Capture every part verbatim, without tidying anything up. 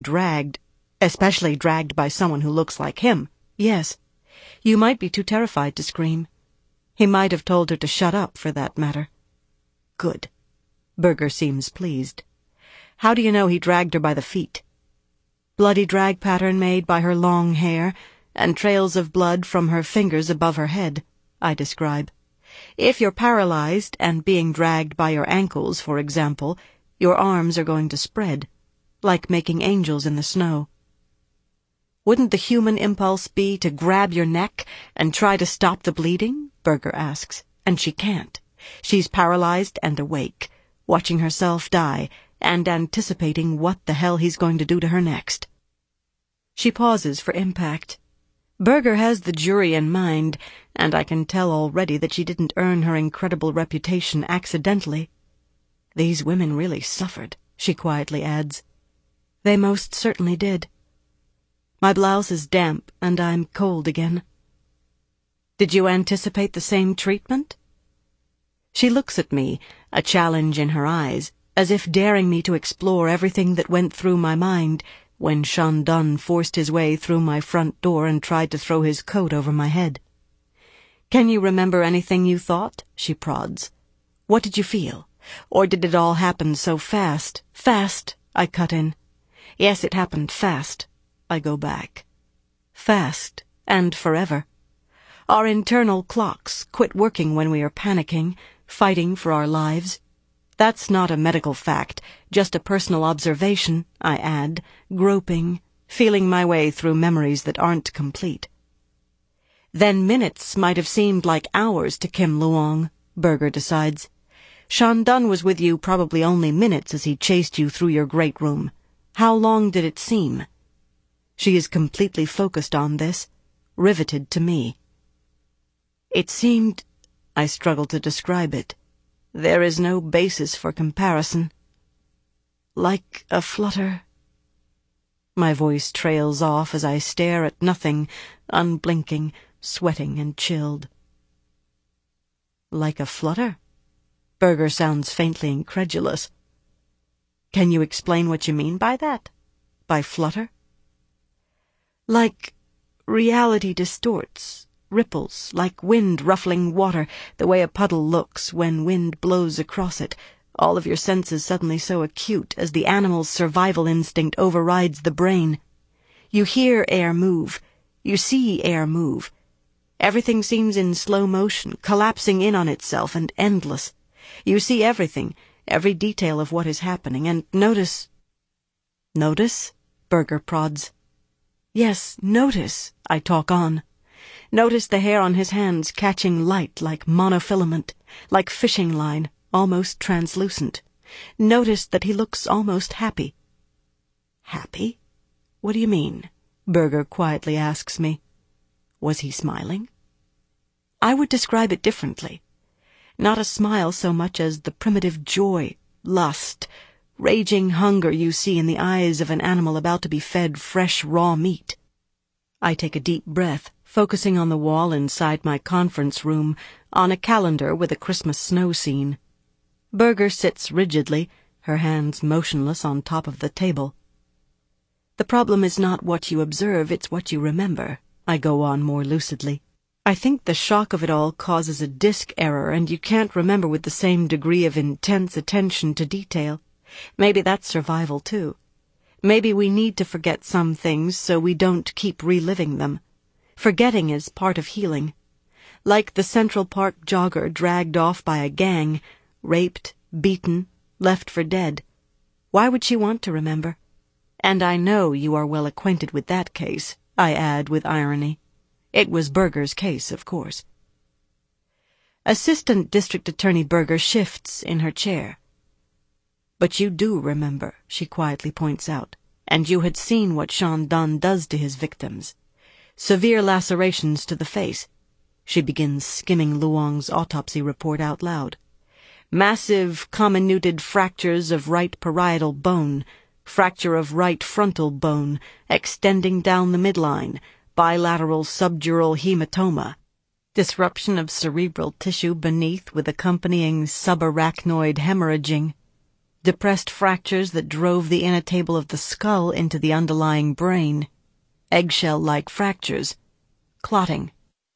dragged, especially dragged by someone who looks like him, yes, you might be too terrified to scream. He might have told her to shut up, for that matter. Good. Berger seems pleased. How do you know he dragged her by the feet? Bloody drag pattern made by her long hair, and trails of blood from her fingers above her head, I describe. If you're paralyzed and being dragged by your ankles, for example, your arms are going to spread, like making angels in the snow. Wouldn't the human impulse be to grab your neck and try to stop the bleeding? Berger asks. And she can't. She's paralyzed and awake, watching herself die, and anticipating what the hell he's going to do to her next. She pauses for impact. Berger has the jury in mind, and I can tell already that she didn't earn her incredible reputation accidentally. These women really suffered, she quietly adds. They most certainly did. My blouse is damp, and I'm cold again. Did you anticipate the same treatment? She looks at me, a challenge in her eyes, as if daring me to explore everything that went through my mind when Shandon forced his way through my front door and tried to throw his coat over my head. Can you remember anything you thought? She prods. What did you feel? Or did it all happen so fast? Fast, I cut in. Yes, it happened fast. I go back. Fast, and forever. Our internal clocks quit working when we are panicking, fighting for our lives. That's not a medical fact, just a personal observation, I add, groping, feeling my way through memories that aren't complete. Then minutes might have seemed like hours to Kim Luong, Berger decides. Shandon was with you probably only minutes as he chased you through your great room. How long did it seem? She is completely focused on this, riveted to me. It seemed, I struggle to describe it. There is no basis for comparison. Like a flutter. My voice trails off as I stare at nothing, unblinking, sweating and chilled. Like a flutter? Berger sounds faintly incredulous. Can you explain what you mean by that? By flutter? Like reality distorts, ripples, like wind ruffling water, the way a puddle looks when wind blows across it, all of your senses suddenly so acute as the animal's survival instinct overrides the brain. You hear air move, you see air move. Everything seems in slow motion, collapsing in on itself and endless. You see everything, every detail of what is happening, and notice... Notice? Berger prods. Yes, notice, I talk on. Notice the hair on his hands catching light like monofilament, like fishing line, almost translucent. Notice that he looks almost happy. Happy? What do you mean? Berger quietly asks me. Was he smiling? I would describe it differently. Not a smile so much as the primitive joy, lust, raging hunger you see in the eyes of an animal about to be fed fresh raw meat. I take a deep breath, focusing on the wall inside my conference room, on a calendar with a Christmas snow scene. Berger sits rigidly, her hands motionless on top of the table. The problem is not what you observe, it's what you remember, I go on more lucidly. I think the shock of it all causes a disk error, and you can't remember with the same degree of intense attention to detail. Maybe that's survival, too. Maybe we need to forget some things so we don't keep reliving them. Forgetting is part of healing. Like the Central Park jogger dragged off by a gang, raped, beaten, left for dead. Why would she want to remember? And I know you are well acquainted with that case, I add with irony. It was Berger's case, of course. Assistant District Attorney Berger shifts in her chair. But you do remember, she quietly points out, and you had seen what Shandon does to his victims. Severe lacerations to the face. She begins skimming Luong's autopsy report out loud. Massive, comminuted fractures of right parietal bone, fracture of right frontal bone, extending down the midline, bilateral subdural hematoma, disruption of cerebral tissue beneath with accompanying subarachnoid hemorrhaging. depressed fractures that drove the inner table of the skull into the underlying brain, eggshell-like fractures, clotting.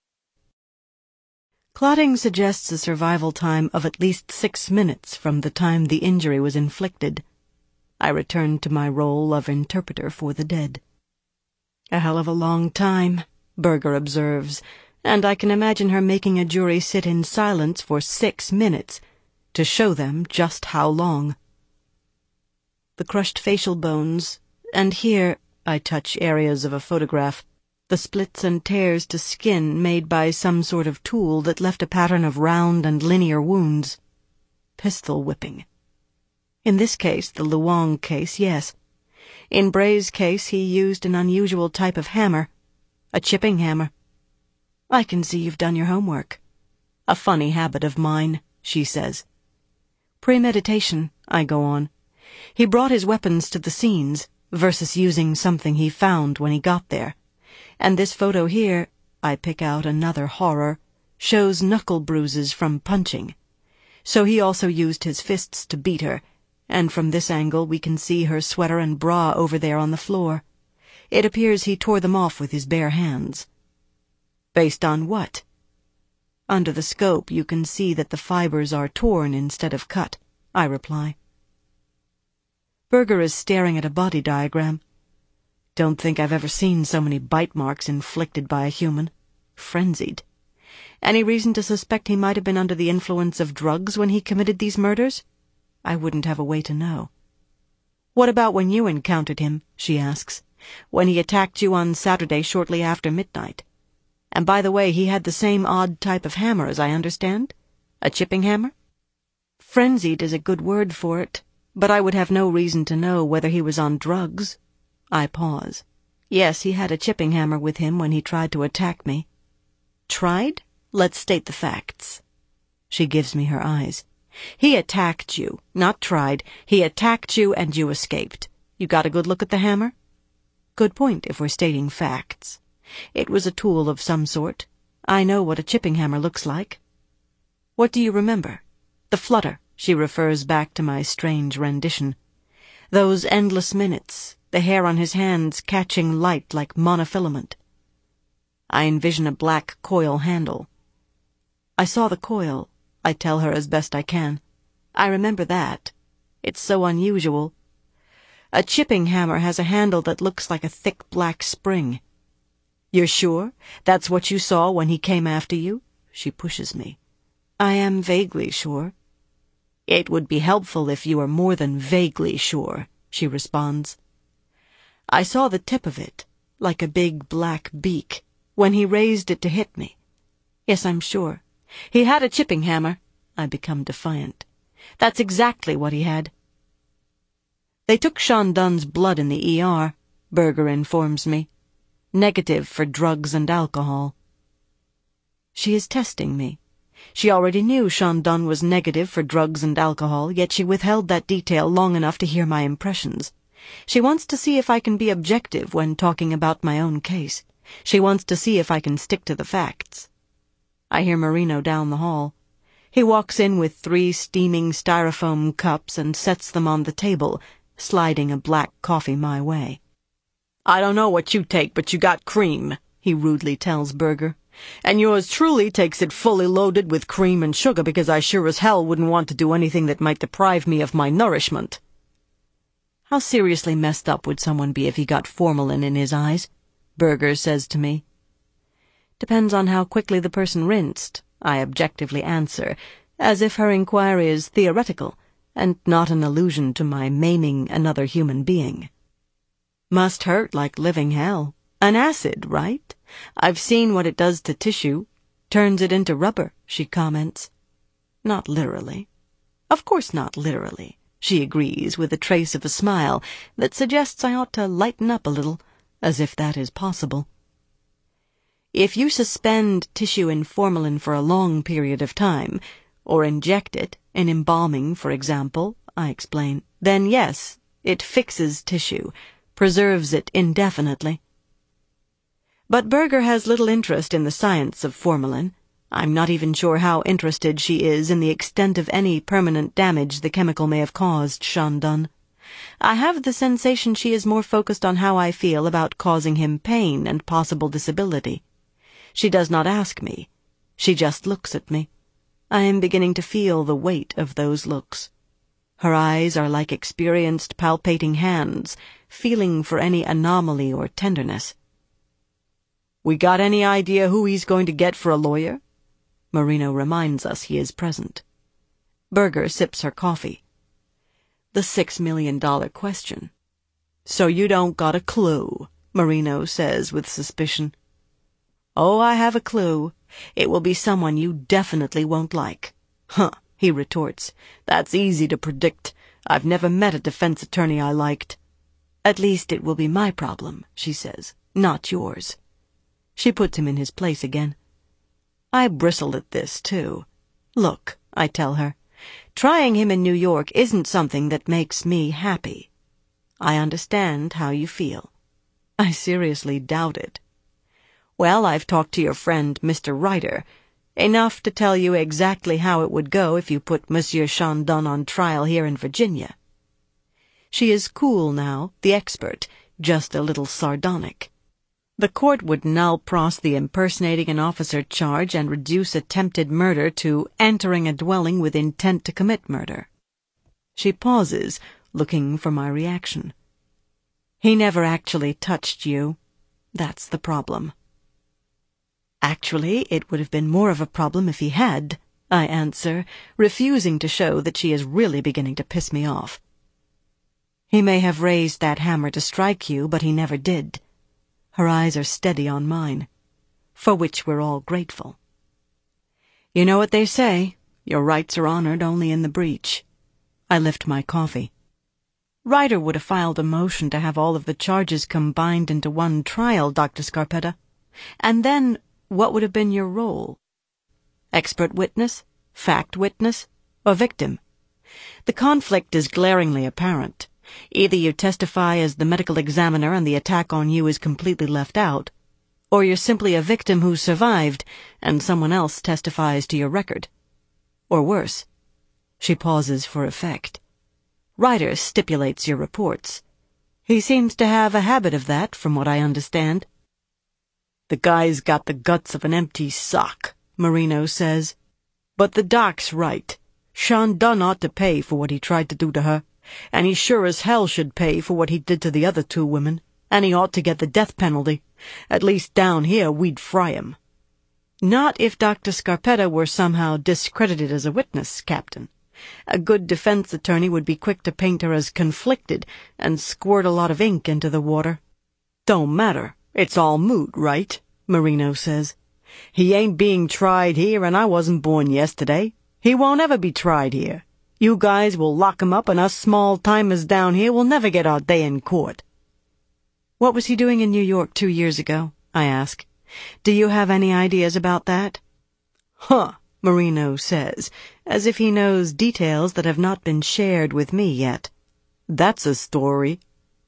Clotting suggests a survival time of at least six minutes from the time the injury was inflicted. I returned to my role of interpreter for the dead. A hell of a long time, Berger observes, and I can imagine her making a jury sit in silence for six minutes to show them just how long. The crushed facial bones, and here I touch areas of a photograph, the splits and tears to skin made by some sort of tool that left a pattern of round and linear wounds. Pistol whipping. In this case, the Luong case, yes. In Bray's case, he used an unusual type of hammer, a chipping hammer. I can see you've done your homework. A funny habit of mine, she says. Premeditation, I go on. He brought his weapons to the scenes, versus using something he found when he got there. And this photo here, I pick out another horror, shows knuckle bruises from punching. So he also used his fists to beat her, and from this angle we can see her sweater and bra over there on the floor. It appears he tore them off with his bare hands. Based on what? Under the scope you can see that the fibers are torn instead of cut, I reply. Berger is staring at a body diagram. Don't think I've ever seen so many bite marks inflicted by a human. Frenzied. Any reason to suspect he might have been under the influence of drugs when he committed these murders? I wouldn't have a way to know. What about when you encountered him, she asks, when he attacked you on Saturday shortly after midnight? And by the way, he had the same odd type of hammer, as I understand? A chipping hammer? Frenzied is a good word for it, but I would have no reason to know whether he was on drugs. I pause. Yes, he had a chipping hammer with him when he tried to attack me. Tried? Let's state the facts. She gives me her eyes. He attacked you, not tried. He attacked you and you escaped. You got a good look at the hammer? Good point if we're stating facts. It was a tool of some sort. I know what a chipping hammer looks like. What do you remember? The flutter, she refers back to my strange rendition. Those endless minutes, the hair on his hands catching light like monofilament. I envision a black coil handle. I saw the coil, I tell her as best I can. I remember that. It's so unusual. A chipping hammer has a handle that looks like a thick black spring. You're sure? That's what you saw when he came after you? She pushes me. I am vaguely sure. It would be helpful if you were more than vaguely sure, she responds. I saw the tip of it, like a big black beak, when he raised it to hit me. Yes, I'm sure. He had a chipping hammer. I become defiant. That's exactly what he had. They took Sean Dunn's blood in the E R, Berger informs me. Negative for drugs and alcohol. She is testing me. She already knew Sean Dunn was negative for drugs and alcohol, yet she withheld that detail long enough to hear my impressions. She wants to see if I can be objective when talking about my own case. She wants to see if I can stick to the facts. I hear Marino down the hall. He walks in with three steaming styrofoam cups and sets them on the table, sliding a black coffee my way. I don't know what you take, but you got cream, he rudely tells Berger. And yours truly takes it fully loaded with cream and sugar because I sure as hell wouldn't want to do anything that might deprive me of my nourishment. How seriously messed up would someone be if he got formalin in his eyes? Berger says to me. Depends on how quickly the person rinsed, I objectively answer, as if her inquiry is theoretical and not an allusion to my maiming another human being. Must hurt like living hell. An acid, right? I've seen what it does to tissue. Turns it into rubber, she comments. Not literally. Of course not literally, she agrees with a trace of a smile that suggests I ought to lighten up a little, as if that is possible. If you suspend tissue in formalin for a long period of time, or inject it, in embalming, for example, I explain, then yes, it fixes tissue, preserves it indefinitely. But Berger has little interest in the science of formalin. I'm not even sure how interested she is in the extent of any permanent damage the chemical may have caused Shandon. I have the sensation she is more focused on how I feel about causing him pain and possible disability. She does not ask me. She just looks at me. I am beginning to feel the weight of those looks. Her eyes are like experienced palpating hands, feeling for any anomaly or tenderness. "We got any idea who he's going to get for a lawyer?" Marino reminds us he is present. Berger sips her coffee. The six million dollar question. "So you don't got a clue," Marino says with suspicion. "Oh, I have a clue. It will be someone you definitely won't like." "Huh," he retorts. "That's easy to predict. I've never met a defense attorney I liked." "At least it will be my problem," she says, "not yours." She puts him in his place again. I bristle at this, too. "Look," I tell her, "trying him in New York isn't something that makes me happy. I understand how you feel." I seriously doubt it. "Well, I've talked to your friend, Mister Ryder, enough to tell you exactly how it would go if you put Monsieur Shandon on trial here in Virginia." She is cool now, the expert, just a little sardonic. The court would null pros the impersonating an officer charge and reduce attempted murder to entering a dwelling with intent to commit murder. She pauses, looking for my reaction. "He never actually touched you. That's the problem." "Actually, it would have been more of a problem if he had," I answer, refusing to show that she is really beginning to piss me off. "He may have raised that hammer to strike you, but he never did." Her eyes are steady on mine, for which we're all grateful. "You know what they say, your rights are honored only in the breach." I lift my coffee. "Ryder would have filed a motion to have all of the charges combined into one trial, Doctor Scarpetta. And then, what would have been your role? Expert witness, fact witness, or victim? The conflict is glaringly apparent. Either you testify as the medical examiner and the attack on you is completely left out, or you're simply a victim who survived and someone else testifies to your record. Or worse." She pauses for effect. "Ryder stipulates your reports. He seems to have a habit of that, from what I understand." "The guy's got the guts of an empty sock," Marino says. "But the doc's right. Shandon ought to pay for what he tried to do to her. And he sure as hell should pay for what he did to the other two women, and he ought to get the death penalty. At least down here we'd fry him." "Not if Doctor Scarpetta were somehow discredited as a witness, Captain. A good defense attorney would be quick to paint her as conflicted and squirt a lot of ink into the water." "Don't matter. It's all moot, right?" Marino says. "He ain't being tried here, and I wasn't born yesterday. He won't ever be tried here. You guys will lock him up, and us small-timers down here will never get our day in court." "What was he doing in New York two years ago?" I ask. "Do you have any ideas about that?" "Huh," Marino says, as if he knows details that have not been shared with me yet. "That's a story."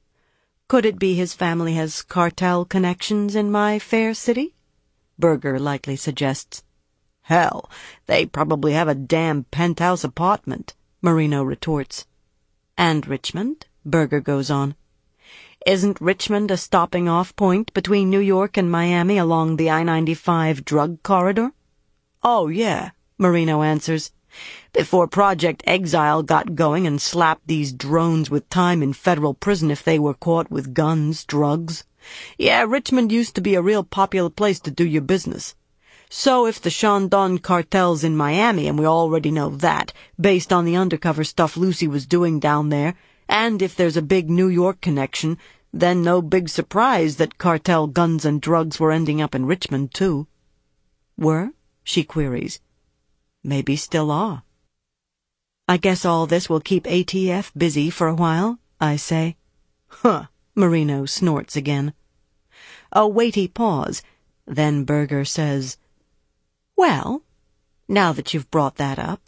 "Could it be his family has cartel connections in my fair city?" Berger likely suggests. "Hell, they probably have a damn penthouse apartment," Marino retorts. "And Richmond?" Berger goes on. "Isn't Richmond a stopping-off point between New York and Miami along the I ninety-five drug corridor?" "Oh, yeah," Marino answers. "Before Project Exile got going and slapped these drones with time in federal prison if they were caught with guns, drugs. Yeah, Richmond used to be a real popular place to do your business. So if the Shandon cartel's in Miami, and we already know that, based on the undercover stuff Lucy was doing down there, and if there's a big New York connection, then no big surprise that cartel guns and drugs were ending up in Richmond, too." "Were?" she queries. "Maybe still are." "I guess all this will keep A T F busy for a while," I say. "Huh," Marino snorts again. A weighty pause. Then Berger says, "Well, now that you've brought that up."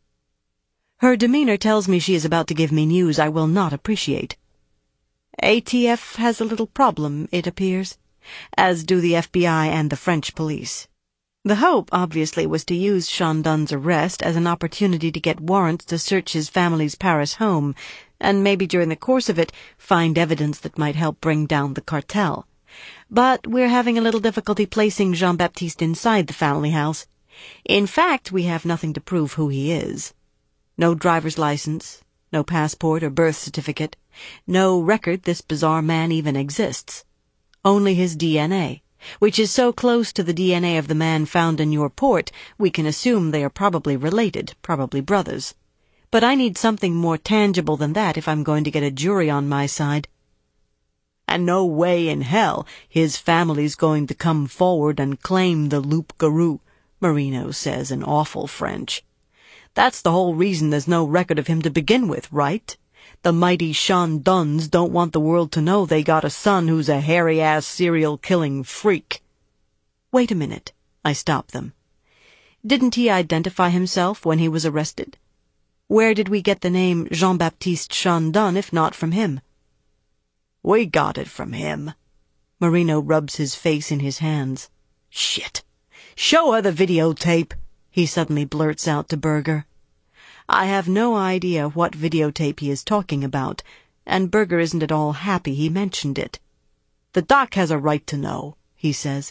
Her demeanor tells me she is about to give me news I will not appreciate. A T F has a little problem, it appears, as do the F B I and the French police. The hope, obviously, was to use Sean Dunn's arrest as an opportunity to get warrants to search his family's Paris home, and maybe during the course of it find evidence that might help bring down the cartel. But we're having a little difficulty placing Jean-Baptiste inside the family house. In fact, we have nothing to prove who he is. No driver's license, no passport or birth certificate, no record this bizarre man even exists. Only his D N A, which is so close to the D N A of the man found in your port, we can assume they are probably related, probably brothers. But I need something more tangible than that if I'm going to get a jury on my side. And no way in hell his family's going to come forward and claim the loup-garou, Marino says in awful French. That's the whole reason there's no record of him to begin with, right? The mighty Sean Dunns don't want the world to know they got a son who's a hairy-ass serial-killing freak. Wait a minute, I stop them. Didn't he identify himself when he was arrested? Where did we get the name Jean-Baptiste Sean Dunn if not from him? We got it from him. Marino rubs his face in his hands. Shit. Show her the videotape, he suddenly blurts out to Berger. I have no idea what videotape he is talking about, and Berger isn't at all happy he mentioned it. The doc has a right to know, he says.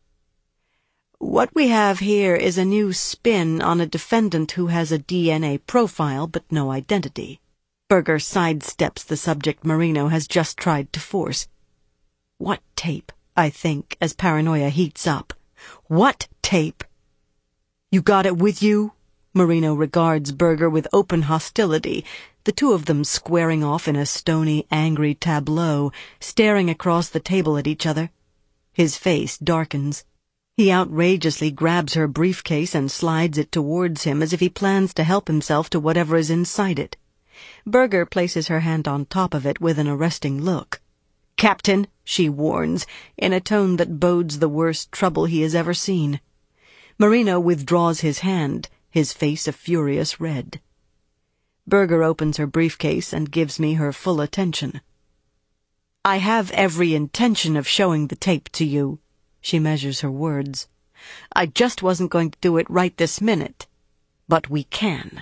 What we have here is a new spin on a defendant who has a D N A profile but no identity. Berger sidesteps the subject Marino has just tried to force. What tape, I think, as paranoia heats up. What tape? You got it with you? Marino regards Berger with open hostility, the two of them squaring off in a stony, angry tableau, staring across the table at each other. His face darkens. He outrageously grabs her briefcase and slides it towards him as if he plans to help himself to whatever is inside it. Berger places her hand on top of it with an arresting look. "Captain," she warns, in a tone that bodes the worst trouble he has ever seen. Marino withdraws his hand, his face a furious red. Berger opens her briefcase and gives me her full attention. "I have every intention of showing the tape to you." She measures her words. "I just wasn't going to do it right this minute. But we can."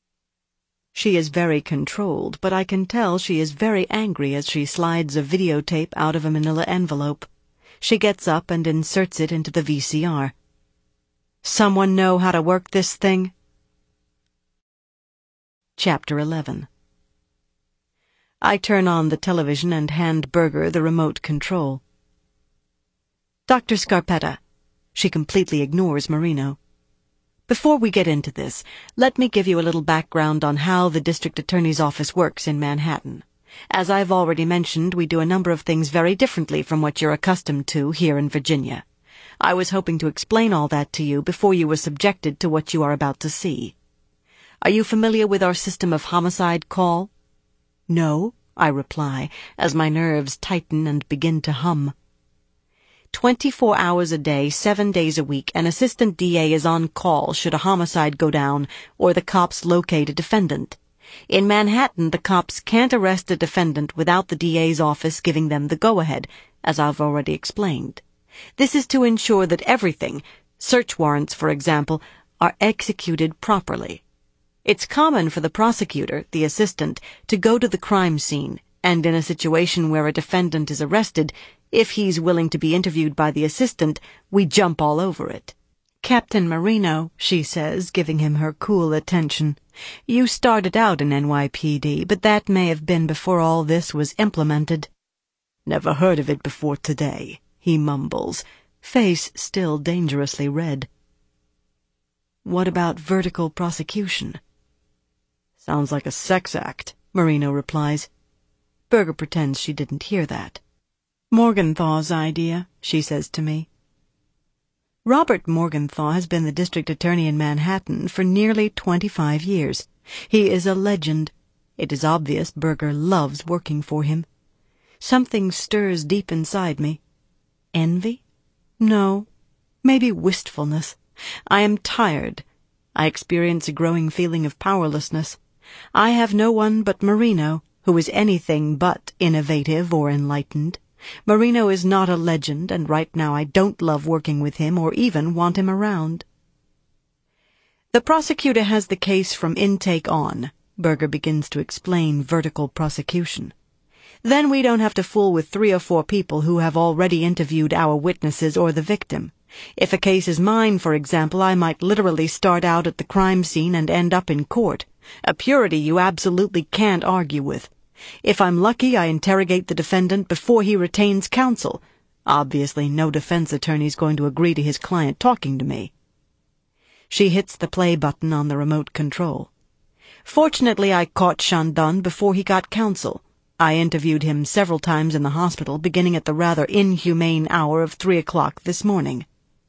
She is very controlled, but I can tell she is very angry as she slides a videotape out of a manila envelope. She gets up and inserts it into the V C R. "Someone know how to work this thing?" Chapter eleven. I turn on the television and hand Berger the remote control. "Doctor Scarpetta." She completely ignores Marino. "Before we get into this, let me give you a little background on how the district attorney's office works in Manhattan. As I've already mentioned, we do a number of things very differently from what you're accustomed to here in Virginia. I was hoping to explain all that to you before you were subjected to what you are about to see. Are you familiar with our system of homicide call?" "No," I reply, as my nerves tighten and begin to hum. Twenty-four hours a day, seven days a week, an assistant D A is on call should a homicide go down or the cops locate a defendant. In Manhattan, the cops can't arrest a defendant without the D A's office giving them the go-ahead, as I've already explained. This is to ensure that everything, search warrants, for example, are executed properly. It's common for the prosecutor, the assistant, to go to the crime scene, and in a situation where a defendant is arrested, if he's willing to be interviewed by the assistant, we jump all over it. "Captain Marino," she says, giving him her cool attention, "you started out in N Y P D, but that may have been before all this was implemented." "Never heard of it before today," he mumbles, face still dangerously red. "What about vertical prosecution?" "Sounds like a sex act," Marino replies. Berger pretends she didn't hear that. "Morgenthau's idea," she says to me. Robert Morgenthau has been the district attorney in Manhattan for nearly twenty-five years. He is a legend. It is obvious Berger loves working for him. Something stirs deep inside me. Envy? No. Maybe wistfulness. I am tired. I experience a growing feeling of powerlessness. I have no one but Marino, who is anything but innovative or enlightened. Marino is not a legend, and right now I don't love working with him or even want him around. The prosecutor has the case from intake on. Berger begins to explain vertical prosecution. Then we don't have to fool with three or four people who have already interviewed our witnesses or the victim. If a case is mine, for example, I might literally start out at the crime scene and end up in court. A purity you absolutely can't argue with. If I'm lucky, I interrogate the defendant before he retains counsel. Obviously, no defense attorney's going to agree to his client talking to me. She hits the play button on the remote control. Fortunately, I caught Chandon before he got counsel. I interviewed him several times in the hospital, beginning at the rather inhumane hour of three o'clock this morning.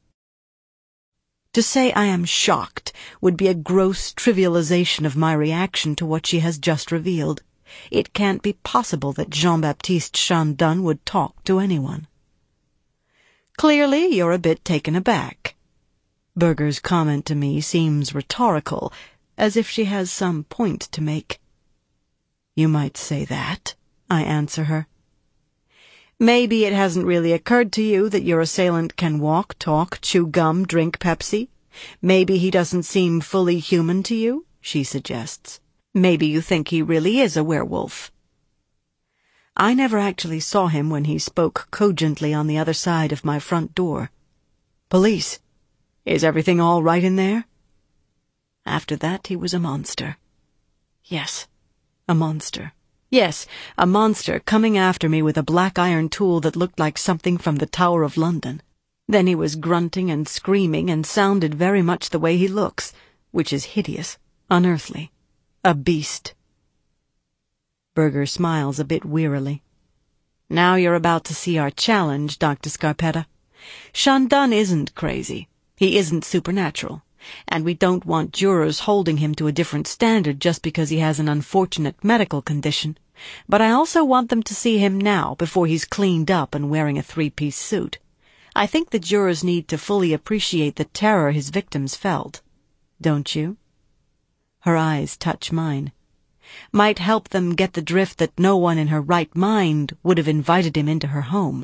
To say I am shocked would be a gross trivialization of my reaction to what she has just revealed. It can't be possible that Jean-Baptiste Chandon would talk to anyone. Clearly, you're a bit taken aback. Berger's comment to me seems rhetorical, as if she has some point to make. You might say that, I answer her. Maybe it hasn't really occurred to you that your assailant can walk, talk, chew gum, drink Pepsi. Maybe he doesn't seem fully human to you, she suggests. Maybe you think he really is a werewolf. I never actually saw him when he spoke cogently on the other side of my front door. Police. Is everything all right in there? After that, he was a monster. Yes, a monster. Yes, a monster coming after me with a black iron tool that looked like something from the Tower of London. Then he was grunting and screaming and sounded very much the way he looks, which is hideous, unearthly. A beast. Berger smiles a bit wearily. Now you're about to see our challenge, Doctor Scarpetta. Chandon isn't crazy. He isn't supernatural. And we don't want jurors holding him to a different standard just because he has an unfortunate medical condition. But I also want them to see him now, before he's cleaned up and wearing a three-piece suit. I think the jurors need to fully appreciate the terror his victims felt. Don't you? Her eyes touch mine. Might help them get the drift that no one in her right mind would have invited him into her home.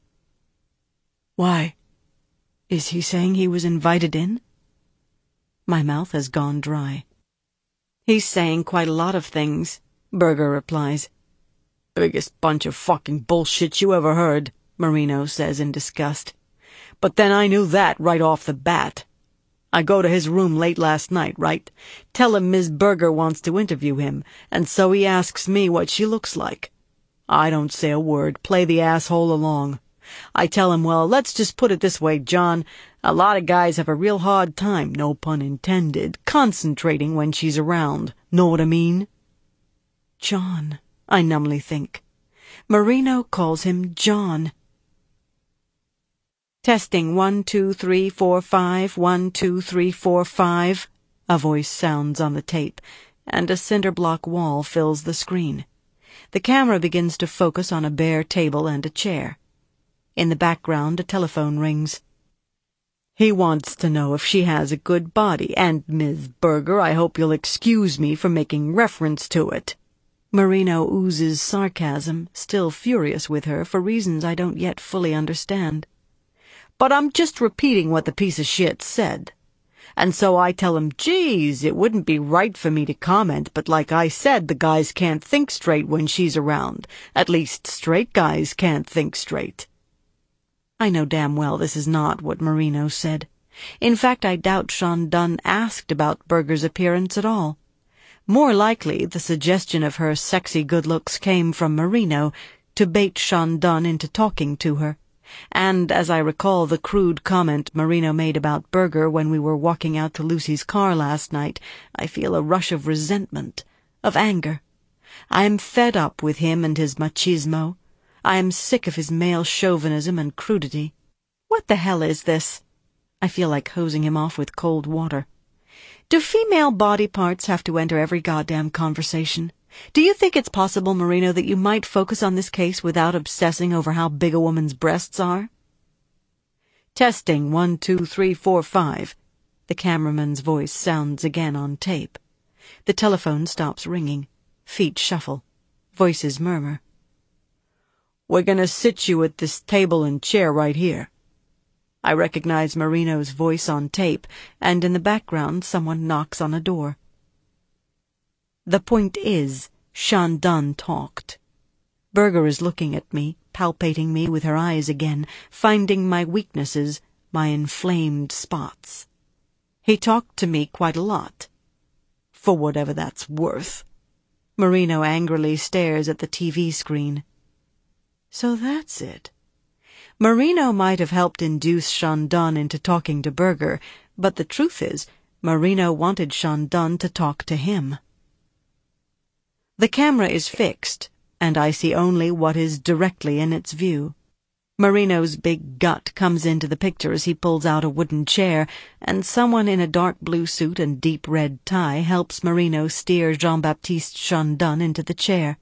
Why? Is he saying he was invited in? My mouth has gone dry. He's saying quite a lot of things, Berger replies. Biggest bunch of fucking bullshit you ever heard, Marino says in disgust. But then I knew that right off the bat. I go to his room late last night, right? Tell him Miss Berger wants to interview him, and so he asks me what she looks like. I don't say a word, play the asshole along. I tell him, well, let's just put it this way, John. A lot of guys have a real hard time, no pun intended, concentrating when she's around. Know what I mean? John, I numbly think. Marino calls him John. Testing one, two, three, four, five, one, two, three, four, five. A voice sounds on the tape, and a cinder block wall fills the screen. The camera begins to focus on a bare table and a chair. In the background, a telephone rings. He wants to know if she has a good body, and, Miss Berger, I hope you'll excuse me for making reference to it. Marino oozes sarcasm, still furious with her for reasons I don't yet fully understand. But I'm just repeating what the piece of shit said. And so I tell him, geez, it wouldn't be right for me to comment, but like I said, the guys can't think straight when she's around. At least straight guys can't think straight. I know damn well this is not what Marino said. In fact, I doubt Chandon asked about Berger's appearance at all. More likely, the suggestion of her sexy good looks came from Marino to bait Chandon into talking to her. And as I recall the crude comment Marino made about Berger when we were walking out to Lucy's car last night, I feel a rush of resentment, of anger. I am fed up with him and his machismo. I am sick of his male chauvinism and crudity. What the hell is this? I feel like hosing him off with cold water. Do female body parts have to enter every goddamn conversation? Do you think it's possible, Marino, that you might focus on this case without obsessing over how big a woman's breasts are? Testing one, two, three, four, five. The cameraman's voice sounds again on tape. The telephone stops ringing. Feet shuffle. Voices murmur. We're gonna sit you at this table and chair right here." I recognize Marino's voice on tape, and in the background someone knocks on a door. The point is, Shandon talked. Berger is looking at me, palpating me with her eyes again, finding my weaknesses, my inflamed spots. He talked to me quite a lot. For whatever that's worth. Marino angrily stares at the T V screen. So that's it. Marino might have helped induce Shandon into talking to Berger, but the truth is, Marino wanted Shandon to talk to him. The camera is fixed, and I see only what is directly in its view. Marino's big gut comes into the picture as he pulls out a wooden chair, and someone in a dark blue suit and deep red tie helps Marino steer Jean-Baptiste Shandon into the chair.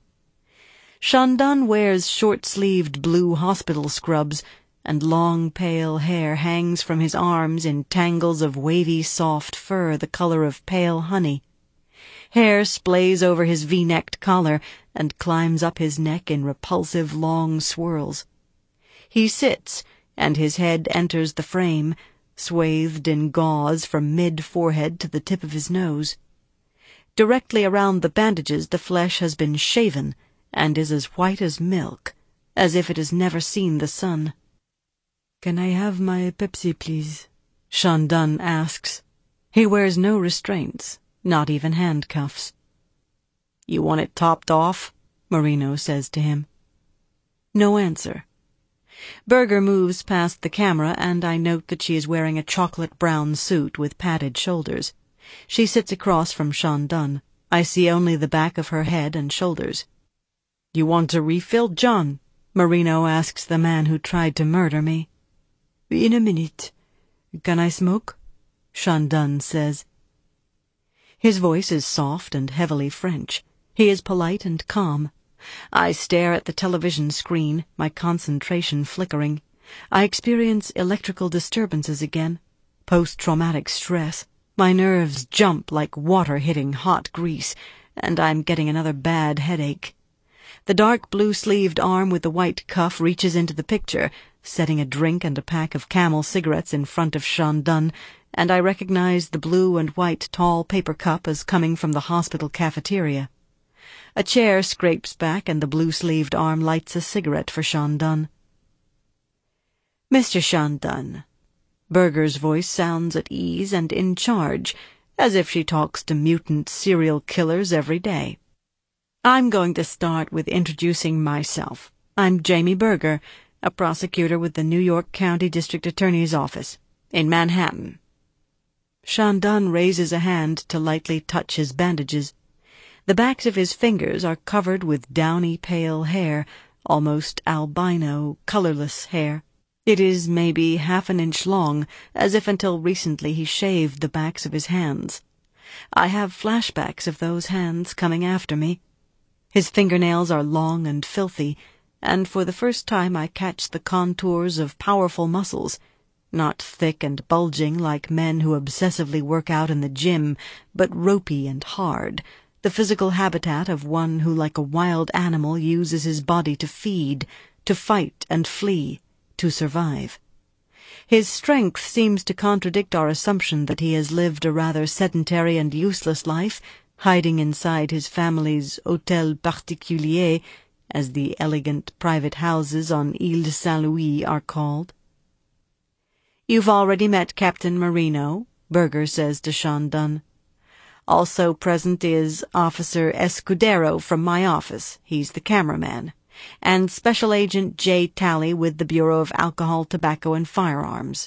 Shandon wears short-sleeved blue hospital scrubs, and long pale hair hangs from his arms in tangles of wavy soft fur the color of pale honey. Hair splays over his V-necked collar and climbs up his neck in repulsive long swirls. He sits, and his head enters the frame, swathed in gauze from mid-forehead to the tip of his nose. Directly around the bandages the flesh has been shaven, and is as white as milk, as if it has never seen the sun. "Can I have my Pepsi, please?" Shandon asks. He wears no restraints, not even handcuffs. "You want it topped off?" Marino says to him. No answer. Berger moves past the camera, and I note that she is wearing a chocolate-brown suit with padded shoulders. She sits across from Shandon. I see only the back of her head and shoulders. "You want a refill, John?" Marino asks the man who tried to murder me. "In a minute. Can I smoke?" Shandon says. His voice is soft and heavily French. He is polite and calm. I stare at the television screen, my concentration flickering. I experience electrical disturbances again. Post-traumatic stress. My nerves jump like water hitting hot grease, and I'm getting another bad headache. The dark blue-sleeved arm with the white cuff reaches into the picture, setting a drink and a pack of Camel cigarettes in front of Shandon, and I recognize the blue and white tall paper cup as coming from the hospital cafeteria. A chair scrapes back, and the blue-sleeved arm lights a cigarette for Shandon. "Mister Shandon." Berger's voice sounds at ease and in charge, as if she talks to mutant serial killers every day. "I'm going to start with introducing myself. I'm Jamie Berger, a prosecutor with the New York County District Attorney's Office, in Manhattan." Shandon raises a hand to lightly touch his bandages. The backs of his fingers are covered with downy pale hair, almost albino, colorless hair. It is maybe half an inch long, as if until recently he shaved the backs of his hands. I have flashbacks of those hands coming after me. His fingernails are long and filthy, and for the first time I catch the contours of powerful muscles, not thick and bulging like men who obsessively work out in the gym, but ropey and hard, the physical habitat of one who like a wild animal uses his body to feed, to fight and flee, to survive. His strength seems to contradict our assumption that he has lived a rather sedentary and useless life, hiding inside his family's hôtel particulier, as the elegant private houses on Ile de Saint-Louis are called. "You've already met Captain Marino," Berger says to Shandon. "Also present is Officer Escudero from my office, he's the cameraman, and Special Agent Jay Talley with the Bureau of Alcohol, Tobacco, and Firearms."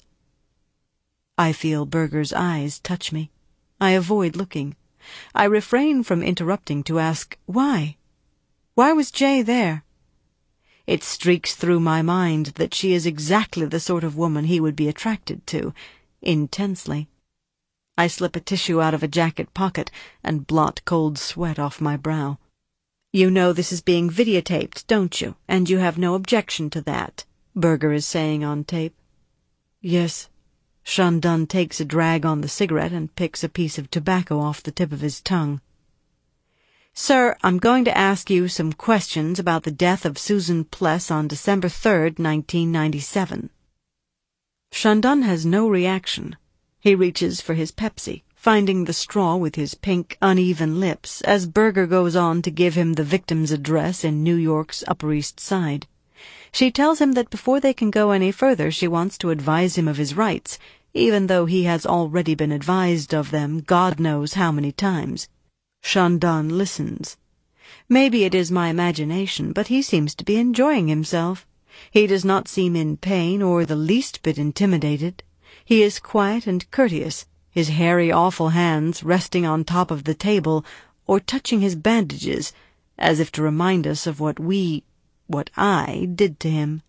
I feel Berger's eyes touch me. I avoid looking. I refrain from interrupting to ask, why? Why was Jay there? It streaks through my mind that she is exactly the sort of woman he would be attracted to, intensely. I slip a tissue out of a jacket pocket and blot cold sweat off my brow. "You know this is being videotaped, don't you? And you have no objection to that," Berger is saying on tape. "Yes." Shandon takes a drag on the cigarette and picks a piece of tobacco off the tip of his tongue. Sir, I'm going to ask you some questions about the death of Susan Pless on December third, nineteen ninety-seven. Shandon has no reaction. He reaches for his Pepsi, finding the straw with his pink, uneven lips as Berger goes on to give him the victim's address in New York's Upper East Side. She tells him that before they can go any further she wants to advise him of his rights, even though he has already been advised of them God knows how many times. Shandon listens. Maybe it is my imagination, but he seems to be enjoying himself. He does not seem in pain or the least bit intimidated. He is quiet and courteous, his hairy, awful hands resting on top of the table or touching his bandages, as if to remind us of what we, what I, did to him.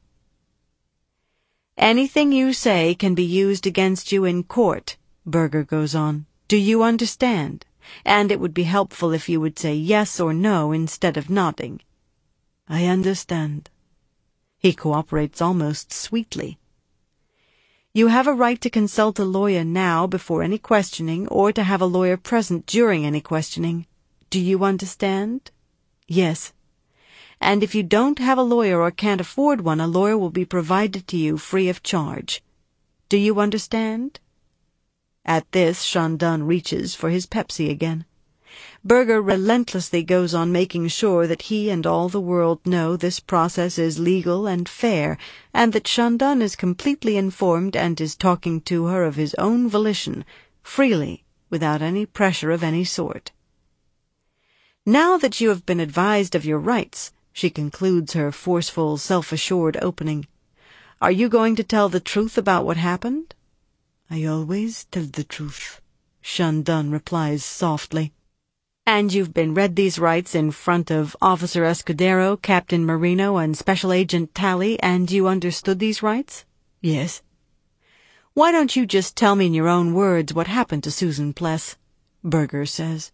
Anything you say can be used against you in court, Berger goes on. Do you understand? And it would be helpful if you would say yes or no instead of nodding. I understand. He cooperates almost sweetly. You have a right to consult a lawyer now before any questioning, or to have a lawyer present during any questioning. Do you understand? Yes. And if you don't have a lawyer or can't afford one, a lawyer will be provided to you free of charge. Do you understand? At this, Shandon reaches for his Pepsi again. Berger relentlessly goes on making sure that he and all the world know this process is legal and fair, and that Shandon is completely informed and is talking to her of his own volition, freely, without any pressure of any sort. Now that you have been advised of your rights, she concludes her forceful, self-assured opening, are you going to tell the truth about what happened? I always tell the truth, Shandon replies softly. And you've been read these rights in front of Officer Escudero, Captain Marino, and Special Agent Talley, and you understood these rights? Yes. Why don't you just tell me in your own words what happened to Susan Pless? Berger says.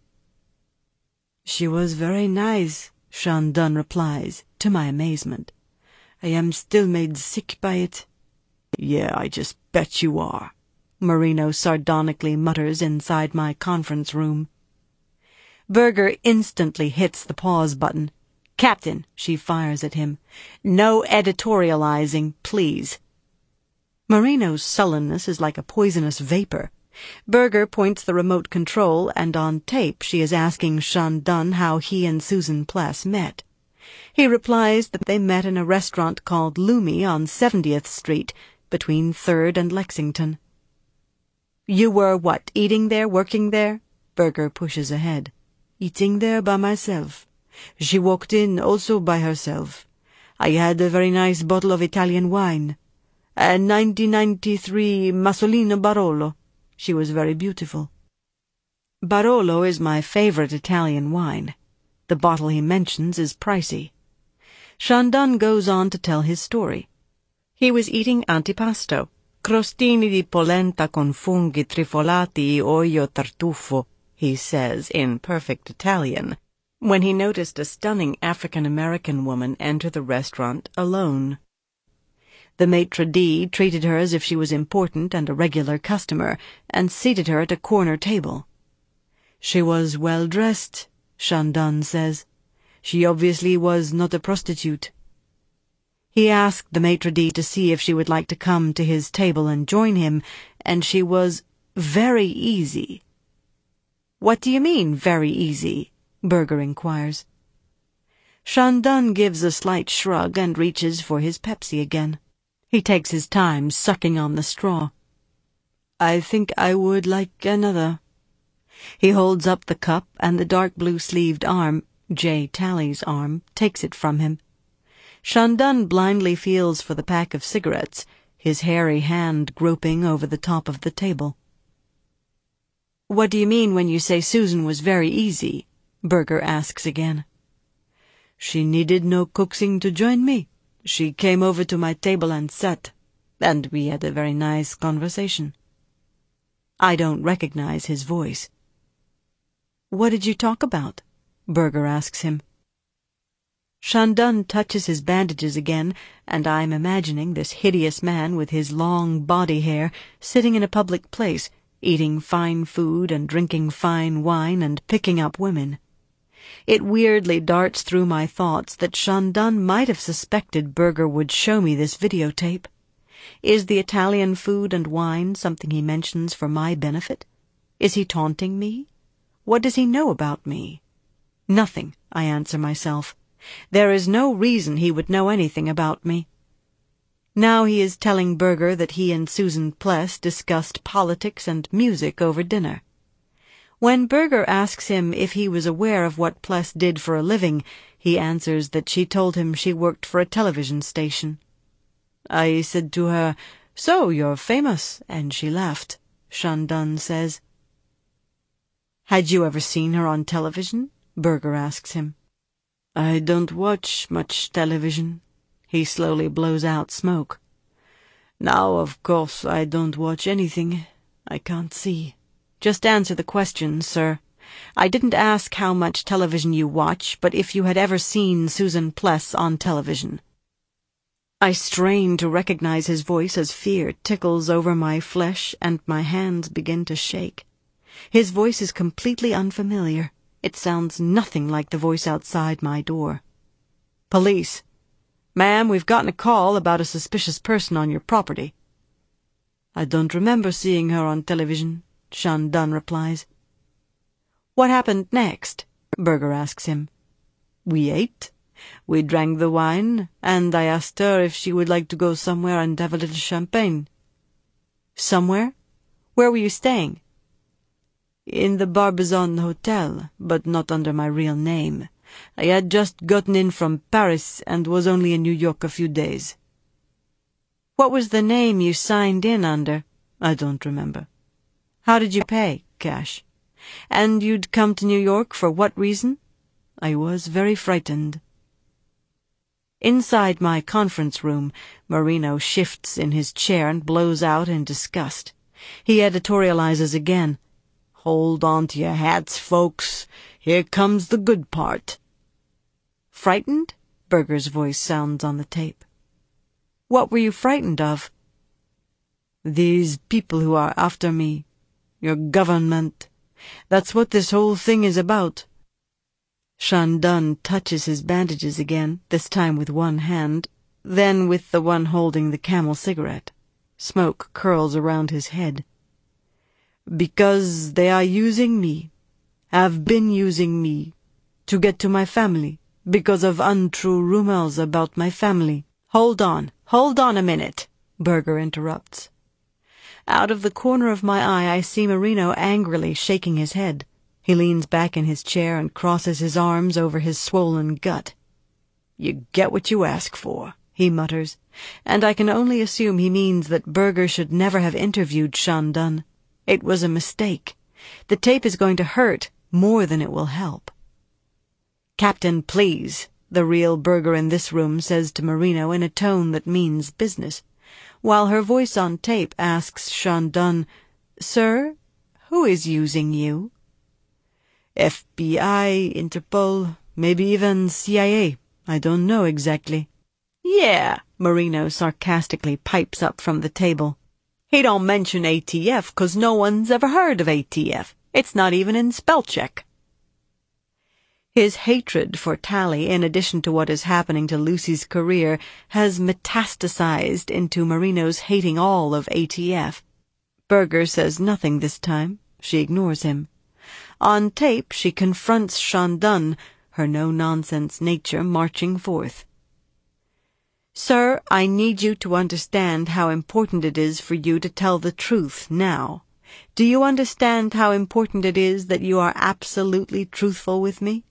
She was very nice, Shandon replies, to my amazement. I am still made sick by it. Yeah, I just bet you are, Marino sardonically mutters inside my conference room. Berger instantly hits the pause button. Captain, she fires at him. No editorializing, please. Marino's sullenness is like a poisonous vapor. Berger points the remote control, and on tape she is asking Shandon how he and Susan Pless met. He replies that they met in a restaurant called Lumi on seventieth Street, between third and Lexington. You were, what, eating there, working there? Berger pushes ahead. Eating there by myself. She walked in also by herself. I had a very nice bottle of Italian wine. A nineteen ninety-three Masolino Barolo. She was very beautiful. Barolo is my favorite Italian wine. The bottle he mentions is pricey. Shandon goes on to tell his story. He was eating antipasto, crostini di polenta con funghi trifolati e olio tartufo, he says in perfect Italian, when he noticed a stunning African-American woman enter the restaurant alone. The maitre d' treated her as if she was important and a regular customer, and seated her at a corner table. She was well dressed, Shandon says. She obviously was not a prostitute. He asked the maitre d' to see if she would like to come to his table and join him, and she was very easy. What do you mean, very easy? Berger inquires. Shandon gives a slight shrug and reaches for his Pepsi again. He takes his time sucking on the straw. I think I would like another. He holds up the cup, and the dark blue-sleeved arm, J. Talley's arm, takes it from him. Shandon blindly feels for the pack of cigarettes, his hairy hand groping over the top of the table. What do you mean when you say Susan was very easy? Berger asks again. She needed no coaxing to join me. She came over to my table and sat, and we had a very nice conversation. I don't recognize his voice. What did you talk about? Berger asks him. Shandon touches his bandages again, and I'm imagining this hideous man with his long body hair sitting in a public place, eating fine food and drinking fine wine and picking up women. It weirdly darts through my thoughts that Shandon might have suspected Berger would show me this videotape. Is the Italian food and wine something he mentions for my benefit? Is he taunting me? What does he know about me? Nothing, I answer myself. There is no reason he would know anything about me. Now he is telling Berger that he and Susan Pless discussed politics and music over dinner. When Berger asks him if he was aware of what Pless did for a living, he answers that she told him she worked for a television station. I said to her, "So you're famous," and she laughed, Shandon says. Had you ever seen her on television? Berger asks him. I don't watch much television. He slowly blows out smoke. Now, of course, I don't watch anything. I can't see. Just answer the question, sir. I didn't ask how much television you watch, but if you had ever seen Susan Pless on television. I strain to recognize his voice as fear tickles over my flesh and my hands begin to shake. His voice is completely unfamiliar. It sounds nothing like the voice outside my door. Police. Ma'am, we've gotten a call about a suspicious person on your property. I don't remember seeing her on television, Shandon replies. What happened next? Berger asks him. We ate. We drank the wine, and I asked her if she would like to go somewhere and have a little champagne. Somewhere? Where were you staying? In the Barbizon Hotel, but not under my real name. I had just gotten in from Paris and was only in New York a few days. What was the name you signed in under? I don't remember. How did you pay? Cash. And you'd come to New York for what reason? I was very frightened. Inside my conference room, Marino shifts in his chair and blows out in disgust. He editorializes again. Hold on to your hats, folks. Here comes the good part. Frightened? Berger's voice sounds on the tape. What were you frightened of? These people who are after me. Your government. That's what this whole thing is about. Shandon touches his bandages again, this time with one hand, then with the one holding the Camel cigarette. Smoke curls around his head. Because they are using me, have been using me, to get to my family, because of untrue rumors about my family. Hold on, hold on a minute, Berger interrupts. Out of the corner of my eye I see Marino angrily shaking his head. He leans back in his chair and crosses his arms over his swollen gut. You get what you ask for, he mutters, and I can only assume he means that Berger should never have interviewed Shandon. It was a mistake. The tape is going to hurt more than it will help. Captain, please, the real Berger in this room says to Marino in a tone that means business, while her voice on tape asks Shandon, Sir, who is using you? F B I, Interpol, maybe even C I A. I don't know exactly. Yeah, Marino sarcastically pipes up from the table. He don't mention A T F 'cause no one's ever heard of A T F. It's not even in spell check. His hatred for Tally, in addition to what is happening to Lucy's career, has metastasized into Marino's hating all of A T F. Berger says nothing this time. She ignores him. On tape, she confronts Shandon, her no-nonsense nature marching forth. Sir, I need you to understand how important it is for you to tell the truth now. Do you understand how important it is that you are absolutely truthful with me?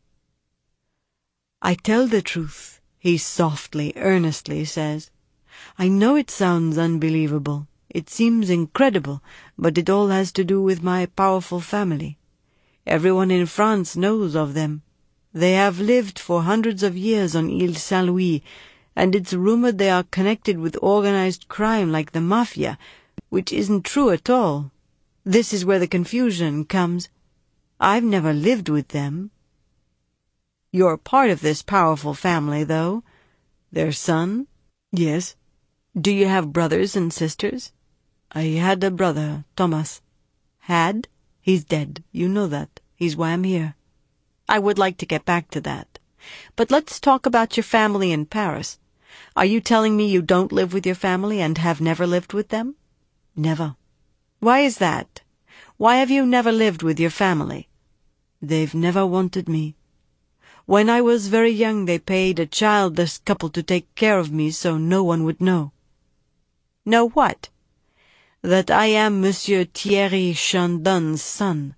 I tell the truth, he softly, earnestly says. I know it sounds unbelievable. It seems incredible, but it all has to do with my powerful family. Everyone in France knows of them. They have lived for hundreds of years on Ile Saint-Louis, and it's rumored they are connected with organized crime like the mafia, which isn't true at all. This is where the confusion comes. I've never lived with them. You're part of this powerful family, though. Their son? Yes. Do you have brothers and sisters? I had a brother, Thomas. Had? He's dead. You know that. He's why I'm here. I would like to get back to that. But let's talk about your family in Paris. Are you telling me you don't live with your family and have never lived with them? Never. Why is that? Why have you never lived with your family? They've never wanted me. When I was very young, they paid a childless couple to take care of me so no one would know. Know what? That I am Monsieur Thierry Chandon's son.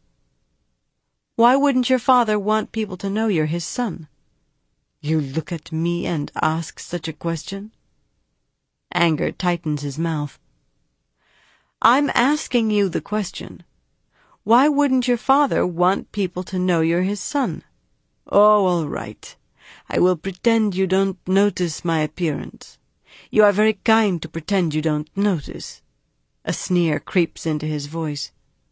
Why wouldn't your father want people to know you're his son? You look at me and ask such a question? Anger tightens his mouth. I'm asking you the question. Why wouldn't your father want people to know you're his son? Oh, all right. I will pretend you don't notice my appearance. You are very kind to pretend you don't notice. A sneer creeps into his voice.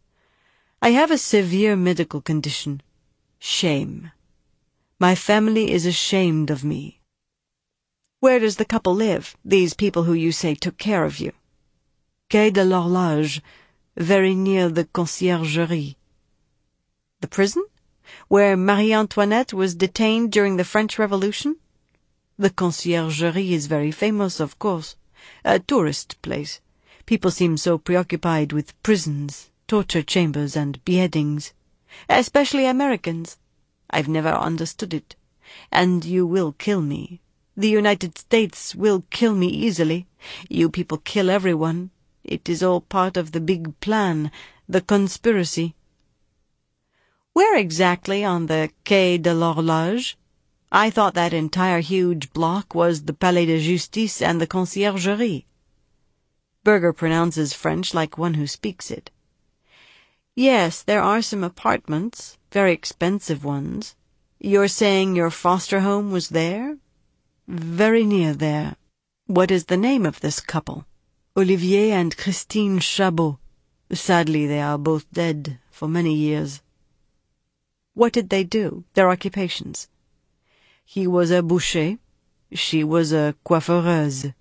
I have a severe medical condition. Shame. My family is ashamed of me. Where does the couple live, these people who you say took care of you? Quai de l'Horloge, very near the Conciergerie. The prison? Where Marie Antoinette was detained during the French Revolution? The Conciergerie is very famous, of course. A tourist place. People seem so preoccupied with prisons, torture chambers, and beheadings. Especially Americans. I've never understood it. And you will kill me. The United States will kill me easily. You people kill everyone. It is all part of the big plan, the conspiracy. Where exactly on the Quai de l'Horloge? I thought that entire huge block was the Palais de Justice and the Conciergerie. Berger pronounces French like one who speaks it. Yes, there are some apartments, very expensive ones. You're saying your foster home was there? Very near there. What is the name of this couple? Olivier and Christine Chabot. Sadly, they are both dead for many years. What did they do, their occupations? He was a boucher. She was a coiffeuse.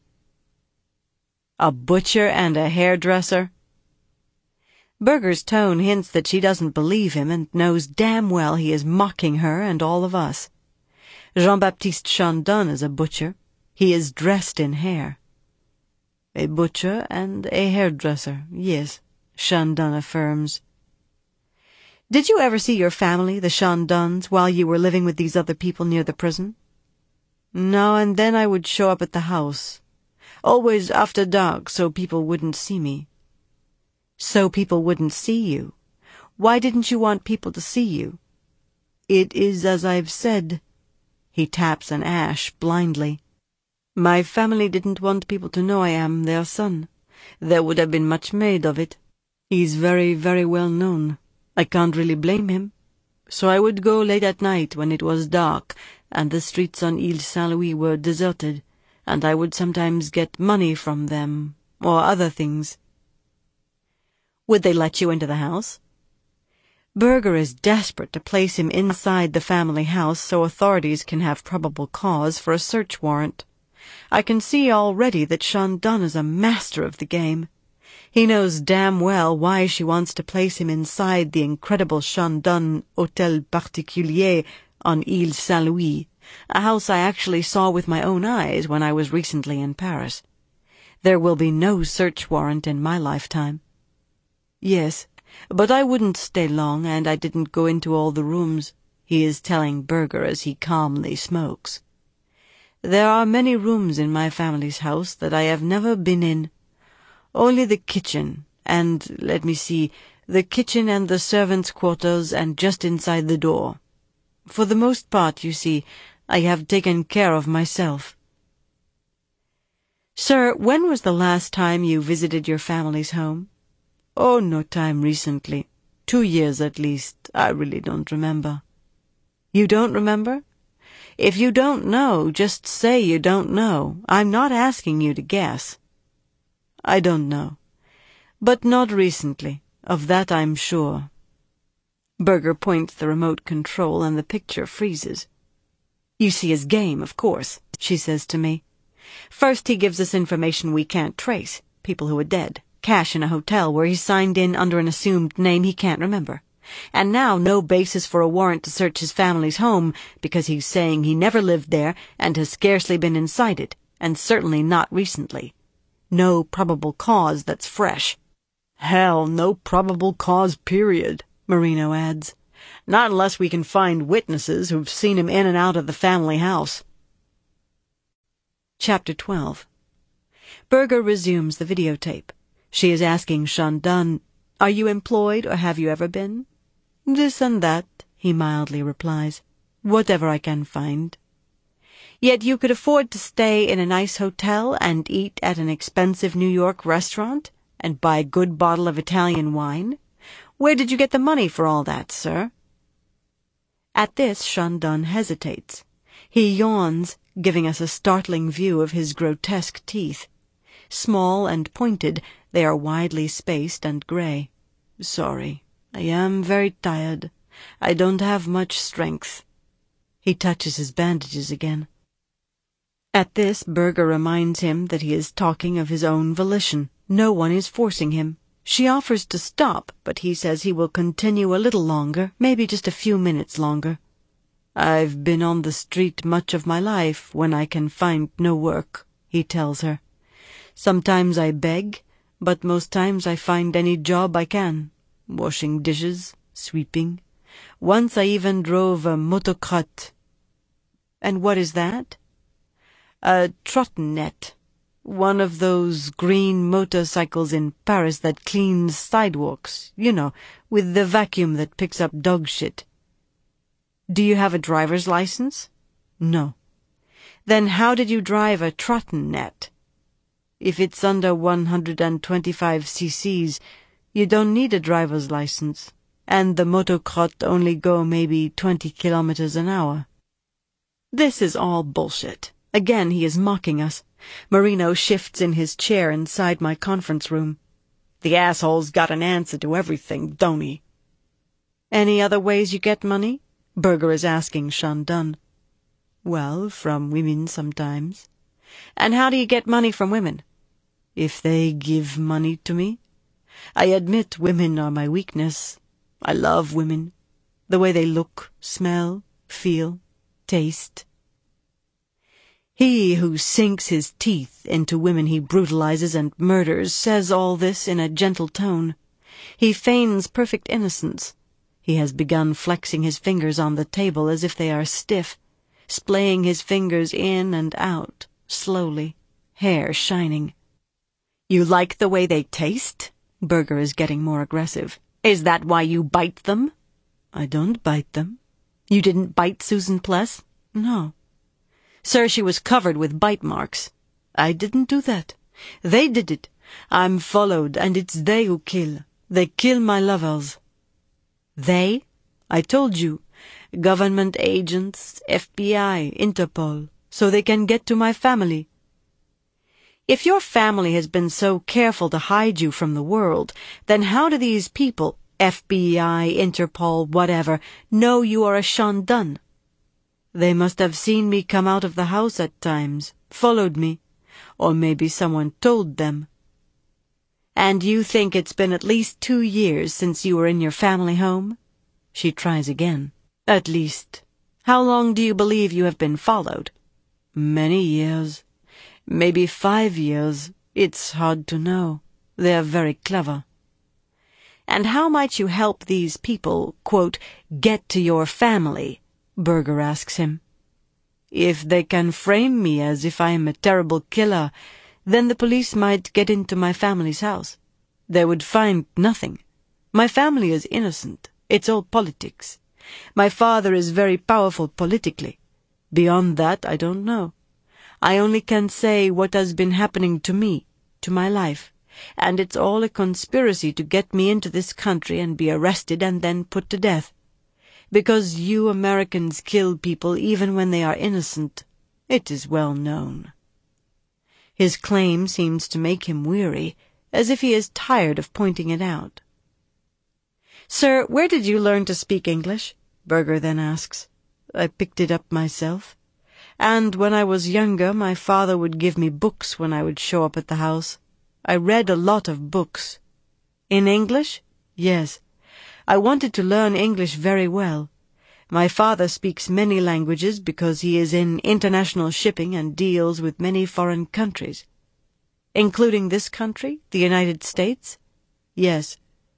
A butcher and a hairdresser? Berger's tone hints that she doesn't believe him and knows damn well he is mocking her and all of us. Jean-Baptiste Chandon is a butcher. He is dressed in hair. A butcher and a hairdresser, yes, Chandon affirms. Did you ever see your family, the Chandons, while you were living with these other people near the prison? Now and then I would show up at the house. Always after dark, so people wouldn't see me. So people wouldn't see you? Why didn't you want people to see you? It is as I've said. He taps an ash blindly. My family didn't want people to know I am their son. There would have been much made of it. He's very, very well known. I can't really blame him. So I would go late at night when it was dark and the streets on Ile Saint-Louis were deserted, and I would sometimes get money from them, or other things. Would they let you into the house? Berger is desperate to place him inside the family house so authorities can have probable cause for a search warrant. I can see already that Chandon is a master of the game. He knows damn well why she wants to place him inside the incredible Chandon Hôtel Particulier on Ile Saint-Louis, a house I actually saw with my own eyes when I was recently in Paris. There will be no search warrant in my lifetime. Yes, but I wouldn't stay long, and I didn't go into all the rooms, he is telling Berger as he calmly smokes. There are many rooms in my family's house that I have never been in. Only the kitchen, and, let me see, the kitchen and the servants' quarters and just inside the door. For the most part, you see, I have taken care of myself. Sir, when was the last time you visited your family's home? Oh, no time recently. Two years at least. I really don't remember. You don't remember? If you don't know, just say you don't know. I'm not asking you to guess. I don't know. But not recently. Of that I'm sure. Berger points the remote control and the picture freezes. You see his game, of course, she says to me. First he gives us information we can't trace, people who are dead, cash in a hotel where he signed in under an assumed name he can't remember. And now no basis for a warrant to search his family's home because he's saying he never lived there and has scarcely been inside it, and certainly not recently. No probable cause that's fresh. Hell, no probable cause, period, Marino adds. Not unless we can find witnesses who've seen him in and out of the family house. Chapter twelve. Berger resumes the videotape. She is asking Shandun, "Are you employed, or have you ever been?" "This and that," he mildly replies. "Whatever I can find." "Yet you could afford to stay in a nice hotel and eat at an expensive New York restaurant and buy a good bottle of Italian wine? Where did you get the money for all that, sir?" At this Shandun hesitates. He yawns, giving us a startling view of his grotesque teeth. Small and pointed, they are widely spaced and gray. "Sorry, I am very tired. I don't have much strength." He touches his bandages again. At this, Berger reminds him that he is talking of his own volition. No one is forcing him. She offers to stop, but he says he will continue a little longer, maybe just a few minutes longer. "I've been on the street much of my life when I can find no work," he tells her. "Sometimes I beg, but most times I find any job I can. Washing dishes, sweeping. Once I even drove a motocrotte." "And what is that?" "A trottinette. One of those green motorcycles in Paris that cleans sidewalks, you know, with the vacuum that picks up dog shit." "Do you have a driver's license?" "No." "Then how did you drive a trottinette?" "If it's under one hundred twenty-five cc's, you don't need a driver's license, and the motocrotte only go maybe twenty kilometers an hour." This is all bullshit. Again he is mocking us. Marino shifts in his chair inside my conference room. "The asshole's got an answer to everything, don't he?" "Any other ways you get money?" Berger is asking Shandun. "Well, from women sometimes." "And how do you get money from women?" "If they give money to me. I admit women are my weakness. I love women. The way they look, smell, feel, taste." He who sinks his teeth into women he brutalizes and murders says all this in a gentle tone. He feigns perfect innocence. He has begun flexing his fingers on the table as if they are stiff, splaying his fingers in and out, slowly, hair shining. "You like the way they taste?" Berger is getting more aggressive. "Is that why you bite them?" "I don't bite them." "You didn't bite Susan Pless?" "No." "Sir, she was covered with bite marks." "I didn't do that. They did it. I'm followed, and it's they who kill. They kill my lovers." "They?" "I told you. Government agents, F B I, Interpol, so they can get to my family." "If your family has been so careful to hide you from the world, then how do these people, F B I, Interpol, whatever, know you are a Shandun?" "They must have seen me come out of the house at times, followed me, or maybe someone told them." "And you think it's been at least two years since you were in your family home?" She tries again. "At least." "How long do you believe you have been followed?" "Many years. Maybe five years. It's hard to know. They are very clever." "And how might you help these people, quote, get to your family?" Berger asks him. "If they can frame me as if I am a terrible killer, then the police might get into my family's house. They would find nothing. My family is innocent. It's all politics. My father is very powerful politically. Beyond that, I don't know. I only can say what has been happening to me, to my life, and it's all a conspiracy to get me into this country and be arrested and then put to death. Because you Americans kill people even when they are innocent. It is well known." His claim seems to make him weary, as if he is tired of pointing it out. "Sir, where did you learn to speak English?" Berger then asks. "I picked it up myself. And when I was younger, my father would give me books when I would show up at the house. I read a lot of books." "In English?" "Yes. I wanted to learn English very well. My father speaks many languages because he is in international shipping and deals with many foreign countries. Including this country, the United States? Yes.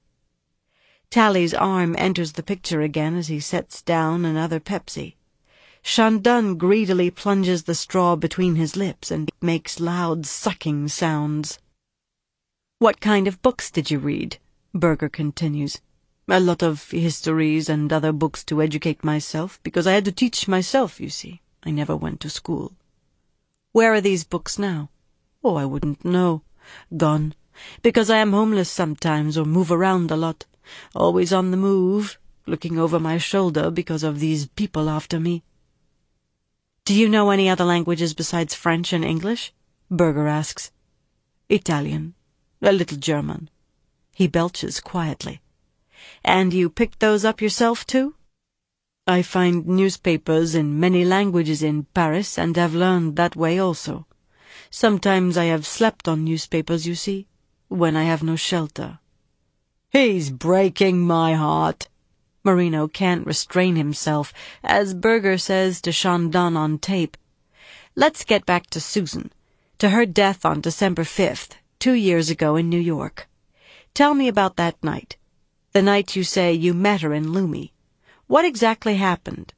Tally's arm enters the picture again as he sets down another Pepsi. Shandun greedily plunges the straw between his lips and makes loud sucking sounds. "What kind of books did you read?" Berger continues. "A lot of histories and other books to educate myself, because I had to teach myself, you see. I never went to school." "Where are these books now?" "Oh, I wouldn't know. Gone. Because I am homeless sometimes, or move around a lot. Always on the move, looking over my shoulder because of these people after me." "Do you know any other languages besides French and English?" Berger asks. "Italian. A little German." He belches quietly. "And you picked those up yourself, too?" "I find newspapers in many languages in Paris and have learned that way also. Sometimes I have slept on newspapers, you see, when I have no shelter." "He's breaking my heart." Marino can't restrain himself, as Berger says to Shandun on tape. "Let's get back to Susan, to her death on December fifth, two years ago in New York. Tell me about that night. The night you say you met her in Lumi. What exactly happened?"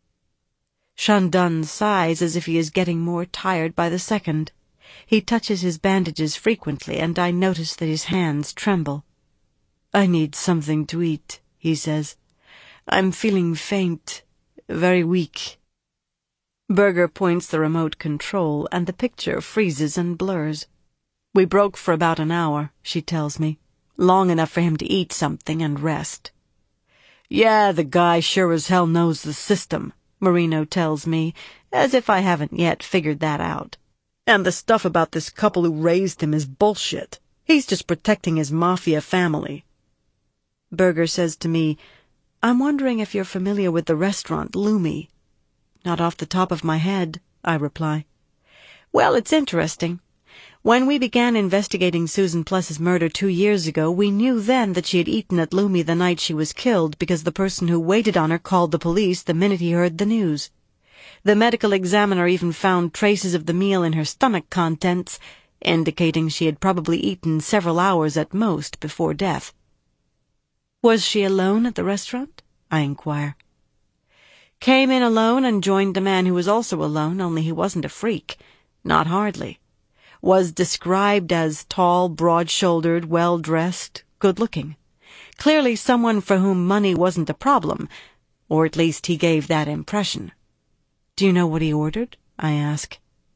Shandun sighs as if he is getting more tired by the second. He touches his bandages frequently, and I notice that his hands tremble. "I need something to eat," he says. "I'm feeling faint, very weak." Berger points the remote control, and the picture freezes and blurs. "We broke for about an hour," she tells me. "Long enough for him to eat something and rest." "Yeah, the guy sure as hell knows the system," Marino tells me, as if I haven't yet figured that out. "And the stuff about this couple who raised him is bullshit. He's just protecting his mafia family." Berger says to me, "I'm wondering if you're familiar with the restaurant Lumi." "Not off the top of my head," I reply. "Well, it's interesting. When we began investigating Susan Pless's murder two years ago, we knew then that she had eaten at Lumi the night she was killed because the person who waited on her called the police the minute he heard the news. The medical examiner even found traces of the meal in her stomach contents, indicating she had probably eaten several hours at most before death." "Was she alone at the restaurant?" I inquire. "Came in alone and joined a man who was also alone, only he wasn't a freak. Not hardly. Was described as tall, broad-shouldered, well-dressed, good-looking. Clearly someone for whom money wasn't a problem, or at least he gave that impression." "Do you know what he ordered?" I ask.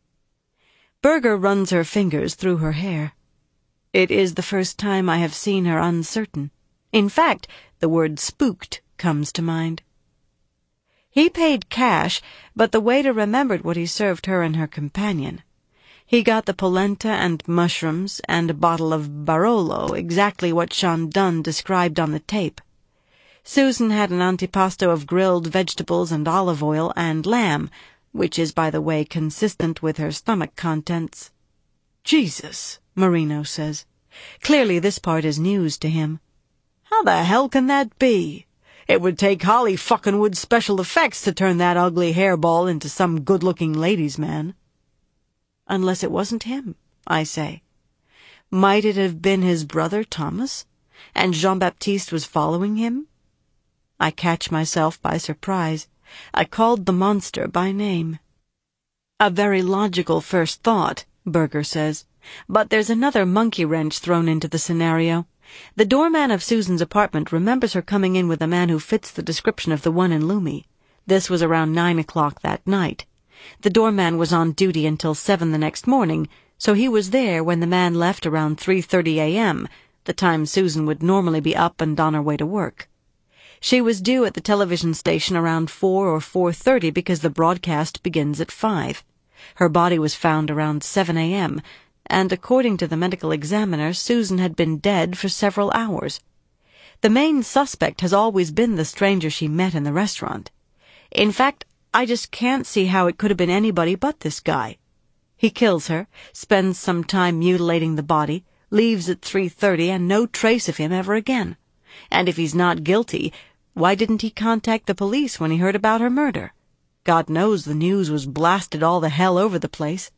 Berger runs her fingers through her hair. It is the first time I have seen her uncertain. In fact, the word spooked comes to mind. "He paid cash, but the waiter remembered what he served her and her companion. He got the polenta and mushrooms and a bottle of Barolo, exactly what Shandun described on the tape. Susan had an antipasto of grilled vegetables and olive oil and lamb, which is, by the way, consistent with her stomach contents." "Jesus," Marino says. Clearly this part is news to him. "How the hell can that be? It would take Holly fucking Wood's special effects to turn that ugly hairball into some good-looking ladies' man." "Unless it wasn't him," I say. "Might it have been his brother Thomas? And Jean-Baptiste was following him?" I catch myself by surprise. I called the monster by name. "A very logical first thought," Berger says. "But there's another monkey wrench thrown into the scenario. The doorman of Susan's apartment remembers her coming in with a man who fits the description of the one in Lumi. This was around nine o'clock that night. The doorman was on duty until seven the next morning, so he was there when the man left around three thirty a.m., the time Susan would normally be up and on her way to work. She was due at the television station around four or four thirty because the broadcast begins at five. Her body was found around seven a.m., and according to the medical examiner, Susan had been dead for several hours. The main suspect has always been the stranger she met in the restaurant. In fact, I just can't see how it could have been anybody but this guy. He kills her, spends some time mutilating the body, leaves at three thirty, and no trace of him ever again. And if he's not guilty, why didn't he contact the police when he heard about her murder? God knows the news was blasted all the hell over the place.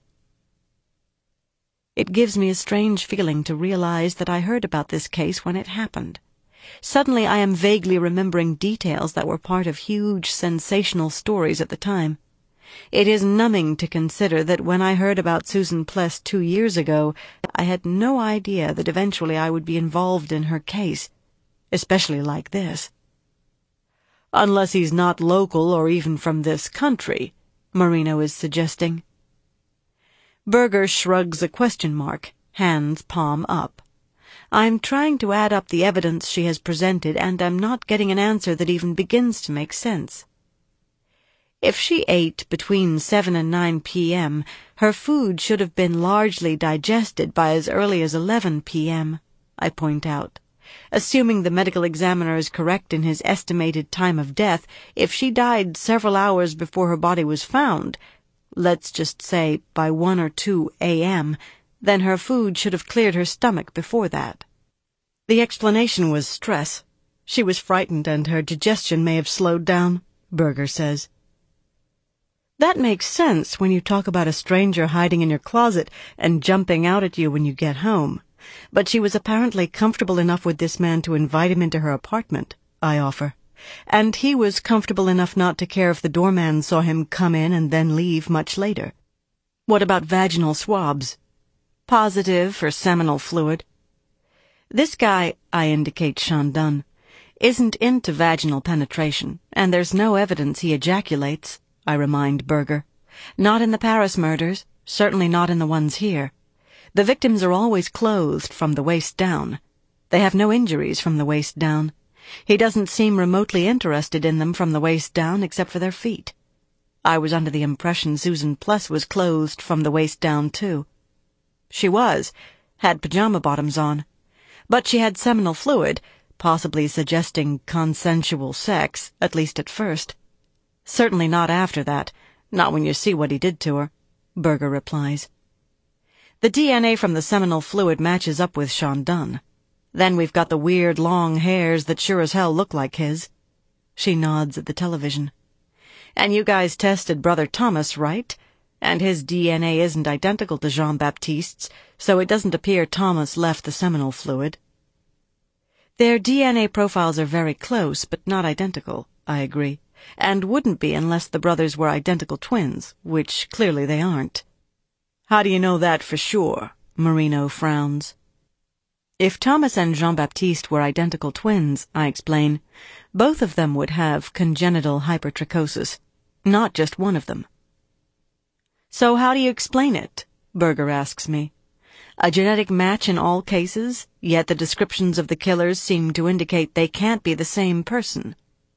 It gives me a strange feeling to realize that I heard about this case when it happened. Suddenly I am vaguely remembering details that were part of huge, sensational stories at the time. It is numbing to consider that when I heard about Susan Pless two years ago, I had no idea that eventually I would be involved in her case, especially like this. Unless he's not local or even from this country, Marino is suggesting. Berger shrugs a question mark, hands palm up. I'm trying to add up the evidence she has presented, and I'm not getting an answer that even begins to make sense. If she ate between seven and nine p.m., her food should have been largely digested by as early as eleven p.m., I point out. Assuming the medical examiner is correct in his estimated time of death, if she died several hours before her body was found, let's just say by one or two a.m., then her food should have cleared her stomach before that. The explanation was stress. She was frightened and her digestion may have slowed down, Berger says. That makes sense when you talk about a stranger hiding in your closet and jumping out at you when you get home. But she was apparently comfortable enough with this man to invite him into her apartment, I offer. And he was comfortable enough not to care if the doorman saw him come in and then leave much later. What about vaginal swabs? Positive for seminal fluid. This guy, I indicate Chandon, isn't into vaginal penetration, and there's no evidence he ejaculates, I remind Berger. Not in the Paris murders, certainly not in the ones here. The victims are always clothed from the waist down. They have no injuries from the waist down. He doesn't seem remotely interested in them from the waist down except for their feet. I was under the impression Susan Pless was clothed from the waist down, too. She was, had pajama bottoms on. But she had seminal fluid, possibly suggesting consensual sex, at least at first. Certainly not after that, not when you see what he did to her, Berger replies. The D N A from the seminal fluid matches up with Chandon. Then we've got the weird long hairs that sure as hell look like his. She nods at the television. And you guys tested Brother Thomas, right? And his D N A isn't identical to Jean-Baptiste's, so it doesn't appear Thomas left the seminal fluid. Their D N A profiles are very close, but not identical, I agree, and wouldn't be unless the brothers were identical twins, which clearly they aren't. How do you know that for sure? Marino frowns. If Thomas and Jean-Baptiste were identical twins, I explain, both of them would have congenital hypertrichosis, not just one of them. So how do you explain it? Berger asks me. A genetic match in all cases, yet the descriptions of the killers seem to indicate they can't be the same person.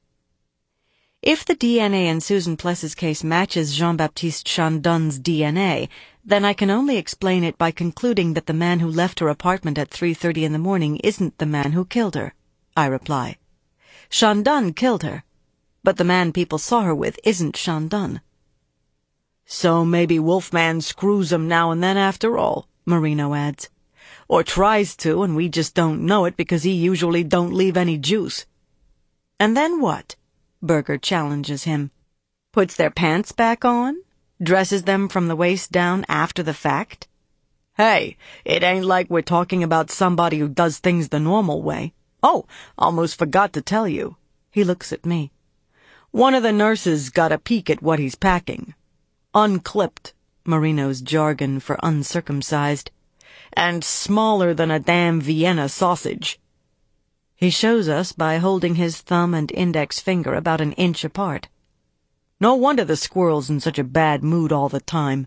If the D N A in Susan Pless's case matches Jean-Baptiste Chandon's D N A, then I can only explain it by concluding that the man who left her apartment at three thirty in the morning isn't the man who killed her, I reply. Chandon killed her, but the man people saw her with isn't Chandon. So maybe Wolfman screws him now and then after all, Marino adds. Or tries to, and we just don't know it because he usually don't leave any juice. And then what? Berger challenges him. Puts their pants back on? Dresses them from the waist down after the fact? Hey, it ain't like we're talking about somebody who does things the normal way. Oh, almost forgot to tell you. He looks at me. One of the nurses got a peek at what he's packing. Unclipped, Marino's jargon for uncircumcised, and smaller than a damn Vienna sausage. He shows us by holding his thumb and index finger about an inch apart. No wonder the squirrel's in such a bad mood all the time.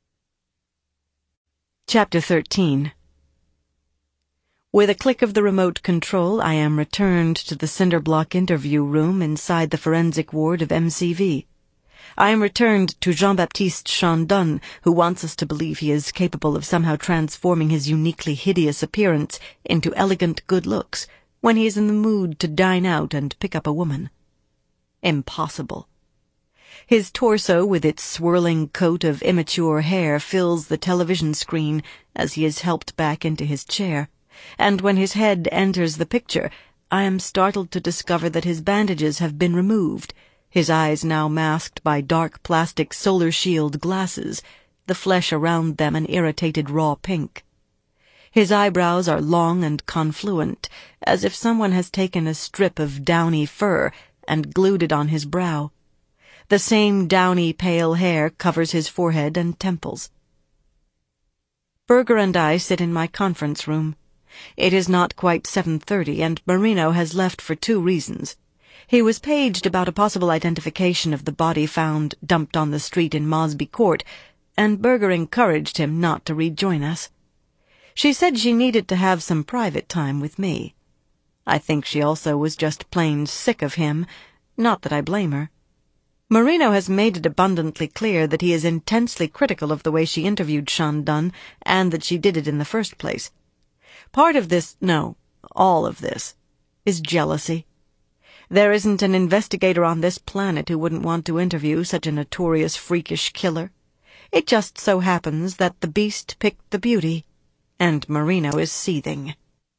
Chapter thirteen. With a click of the remote control, I am returned to the cinder block interview room inside the forensic ward of M C V. I am returned to Jean-Baptiste Chandon, who wants us to believe he is capable of somehow transforming his uniquely hideous appearance into elegant good looks when he is in the mood to dine out and pick up a woman. Impossible. His torso, with its swirling coat of immature hair, fills the television screen as he is helped back into his chair, and when his head enters the picture, I am startled to discover that his bandages have been removed, his eyes now masked by dark plastic solar shield glasses, the flesh around them an irritated raw pink. His eyebrows are long and confluent, as if someone has taken a strip of downy fur and glued it on his brow. The same downy pale hair covers his forehead and temples. Berger and I sit in my conference room. It is not quite seven thirty, and Marino has left for two reasons. He was paged about a possible identification of the body found dumped on the street in Mosby Court, and Berger encouraged him not to rejoin us. She said she needed to have some private time with me. I think she also was just plain sick of him, not that I blame her. Marino has made it abundantly clear that he is intensely critical of the way she interviewed Shandun, and that she did it in the first place. Part of this, no, all of this, is jealousy. There isn't an investigator on this planet who wouldn't want to interview such a notorious freakish killer. It just so happens that the beast picked the beauty, and Marino is seething.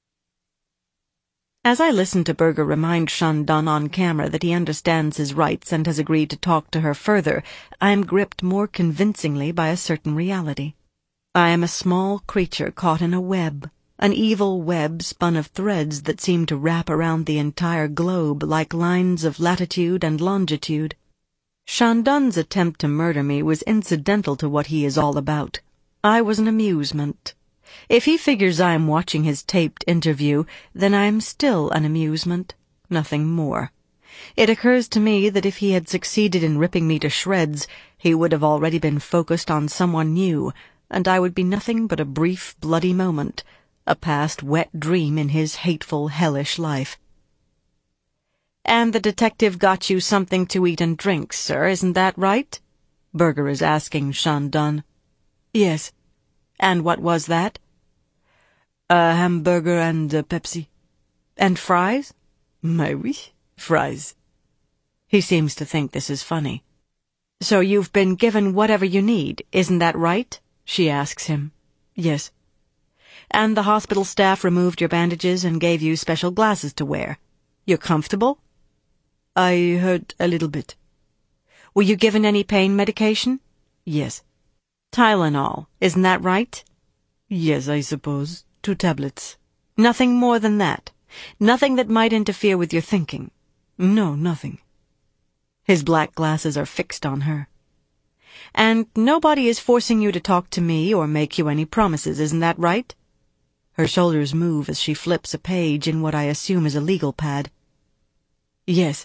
As I listen to Berger remind Shandun on camera that he understands his rights and has agreed to talk to her further, I am gripped more convincingly by a certain reality. I am a small creature caught in a web, an evil web spun of threads that seem to wrap around the entire globe like lines of latitude and longitude. Shandun's attempt to murder me was incidental to what he is all about. I was an amusement. If he figures I am watching his taped interview, then I am still an amusement, nothing more. It occurs to me that if he had succeeded in ripping me to shreds, he would have already been focused on someone new, and I would be nothing but a brief, bloody moment, a past wet dream in his hateful, hellish life. "And the detective got you something to eat and drink, sir, isn't that right?" Berger is asking Shandun. "Yes." "And what was that?" "A hamburger and a Pepsi." "And fries?" "Mais oui, fries." He seems to think this is funny. "So you've been given whatever you need, isn't that right?" she asks him. "Yes." "And the hospital staff removed your bandages and gave you special glasses to wear. You're comfortable?" "I hurt a little bit." "Were you given any pain medication?" "Yes." "Tylenol, isn't that right?" "Yes, I suppose. Two tablets." "Nothing more than that? Nothing that might interfere with your thinking?" "No, nothing." His black glasses are fixed on her. "And nobody is forcing you to talk to me or make you any promises, isn't that right?" Her shoulders move as she flips a page in what I assume is a legal pad. "Yes."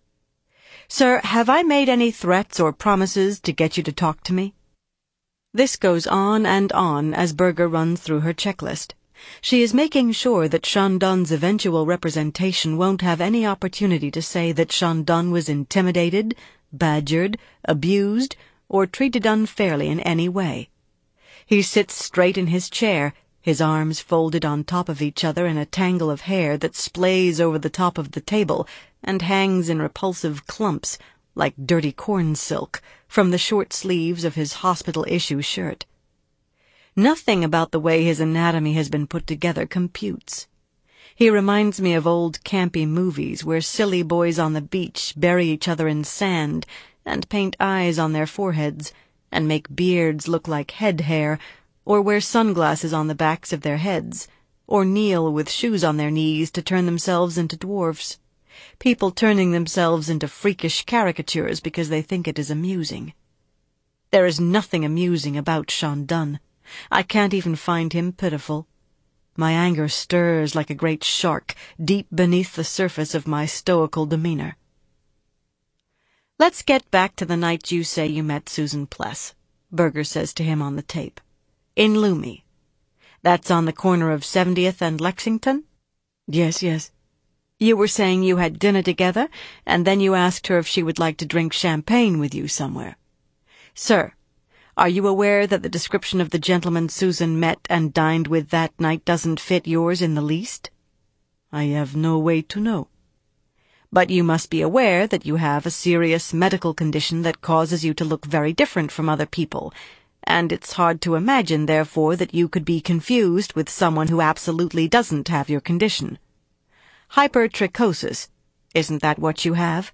"Sir, have I made any threats or promises to get you to talk to me?" This goes on and on as Berger runs through her checklist. She is making sure that Shandun's eventual representation won't have any opportunity to say that Shandun was intimidated, badgered, abused, or treated unfairly in any way. He sits straight in his chair, his arms folded on top of each other in a tangle of hair that splays over the top of the table and hangs in repulsive clumps, like dirty corn silk, from the short sleeves of his hospital-issue shirt. Nothing about the way his anatomy has been put together computes. He reminds me of old campy movies where silly boys on the beach bury each other in sand and paint eyes on their foreheads and make beards look like head hair, or wear sunglasses on the backs of their heads, or kneel with shoes on their knees to turn themselves into dwarfs. People turning themselves into freakish caricatures because they think it is amusing. There is nothing amusing about Shandun. I can't even find him pitiful. My anger stirs like a great shark deep beneath the surface of my stoical demeanor. "Let's get back to the night you say you met Susan Pless," Berger says to him on the tape. "In Lumi. That's on the corner of seventieth and Lexington?" "Yes, yes." "You were saying you had dinner together, and then you asked her if she would like to drink champagne with you somewhere. Sir, are you aware that the description of the gentleman Susan met and dined with that night doesn't fit yours in the least?" "I have no way to know." "But you must be aware that you have a serious medical condition that causes you to look very different from other people, and it's hard to imagine, therefore, that you could be confused with someone who absolutely doesn't have your condition." Hypertrichosis. Isn't that what you have?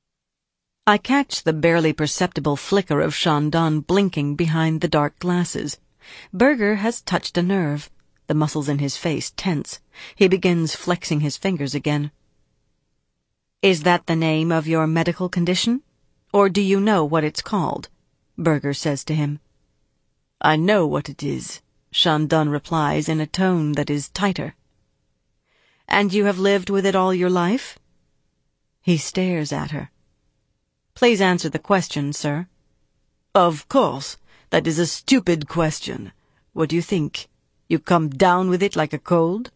I catch the barely perceptible flicker of Shandon blinking behind the dark glasses. Berger has touched a nerve. The muscles in his face tense. He begins flexing his fingers again. Is that the name of your medical condition? Or do you know what it's called? Berger says to him. I know what it is, Shandon replies in a tone that is tighter. And you have lived with it all your life? He stares at her. Please answer the question, sir. Of course. That is a stupid question. What do you think? You come down with it like a cold?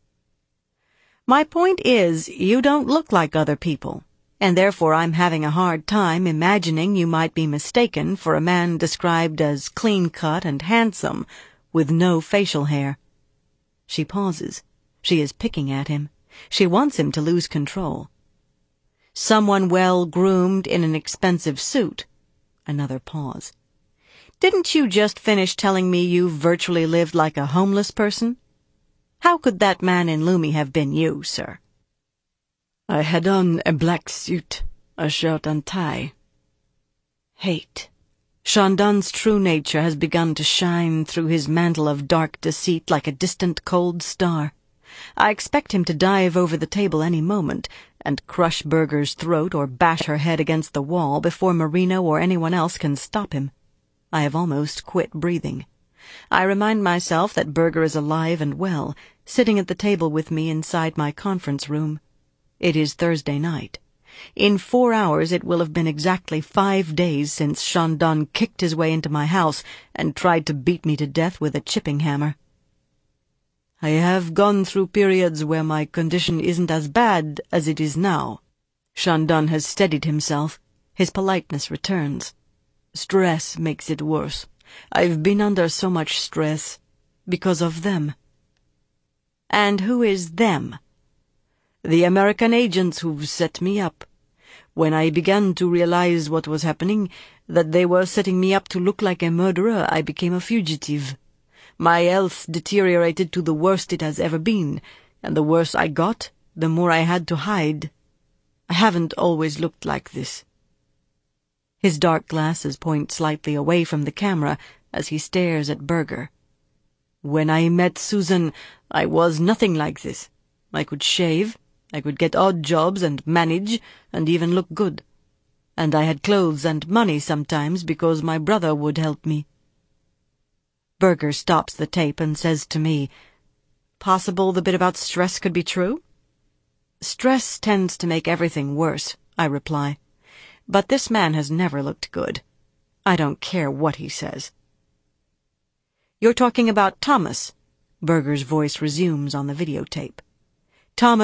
My point is, you don't look like other people, and therefore I'm having a hard time imagining you might be mistaken for a man described as clean-cut and handsome, with no facial hair. She pauses. She is picking at him. She wants him to lose control. Someone well-groomed in an expensive suit. Another pause. Didn't you just finish telling me you virtually lived like a homeless person? How could that man in Lumi have been you, sir? I had on a black suit, a shirt and tie. Hate. Shandon's true nature has begun to shine through his mantle of dark deceit like a distant cold star. I expect him to dive over the table any moment and crush Berger's throat or bash her head against the wall before Marina or anyone else can stop him. I have almost quit breathing. I remind myself that Berger is alive and well, sitting at the table with me inside my conference room. It is Thursday night. In four hours it will have been exactly five days since Shandon kicked his way into my house and tried to beat me to death with a chipping hammer. I have gone through periods where my condition isn't as bad as it is now. Shandon has steadied himself. His politeness returns. Stress makes it worse. I've been under so much stress because of them. And who is them? The American agents who've set me up. When I began to realize what was happening, that they were setting me up to look like a murderer, I became a fugitive. My health deteriorated to the worst it has ever been, and the worse I got, the more I had to hide. I haven't always looked like this. His dark glasses point slightly away from the camera as he stares at Berger. When I met Susan, I was nothing like this. I could shave, I could get odd jobs and manage, and even look good. And I had clothes and money sometimes because my brother would help me. Berger stops the tape and says to me, Possible the bit about stress could be true? Stress tends to make everything worse, I reply. But this man has never looked good. I don't care what he says. You're talking about Thomas, Berger's voice resumes on the videotape. Thomas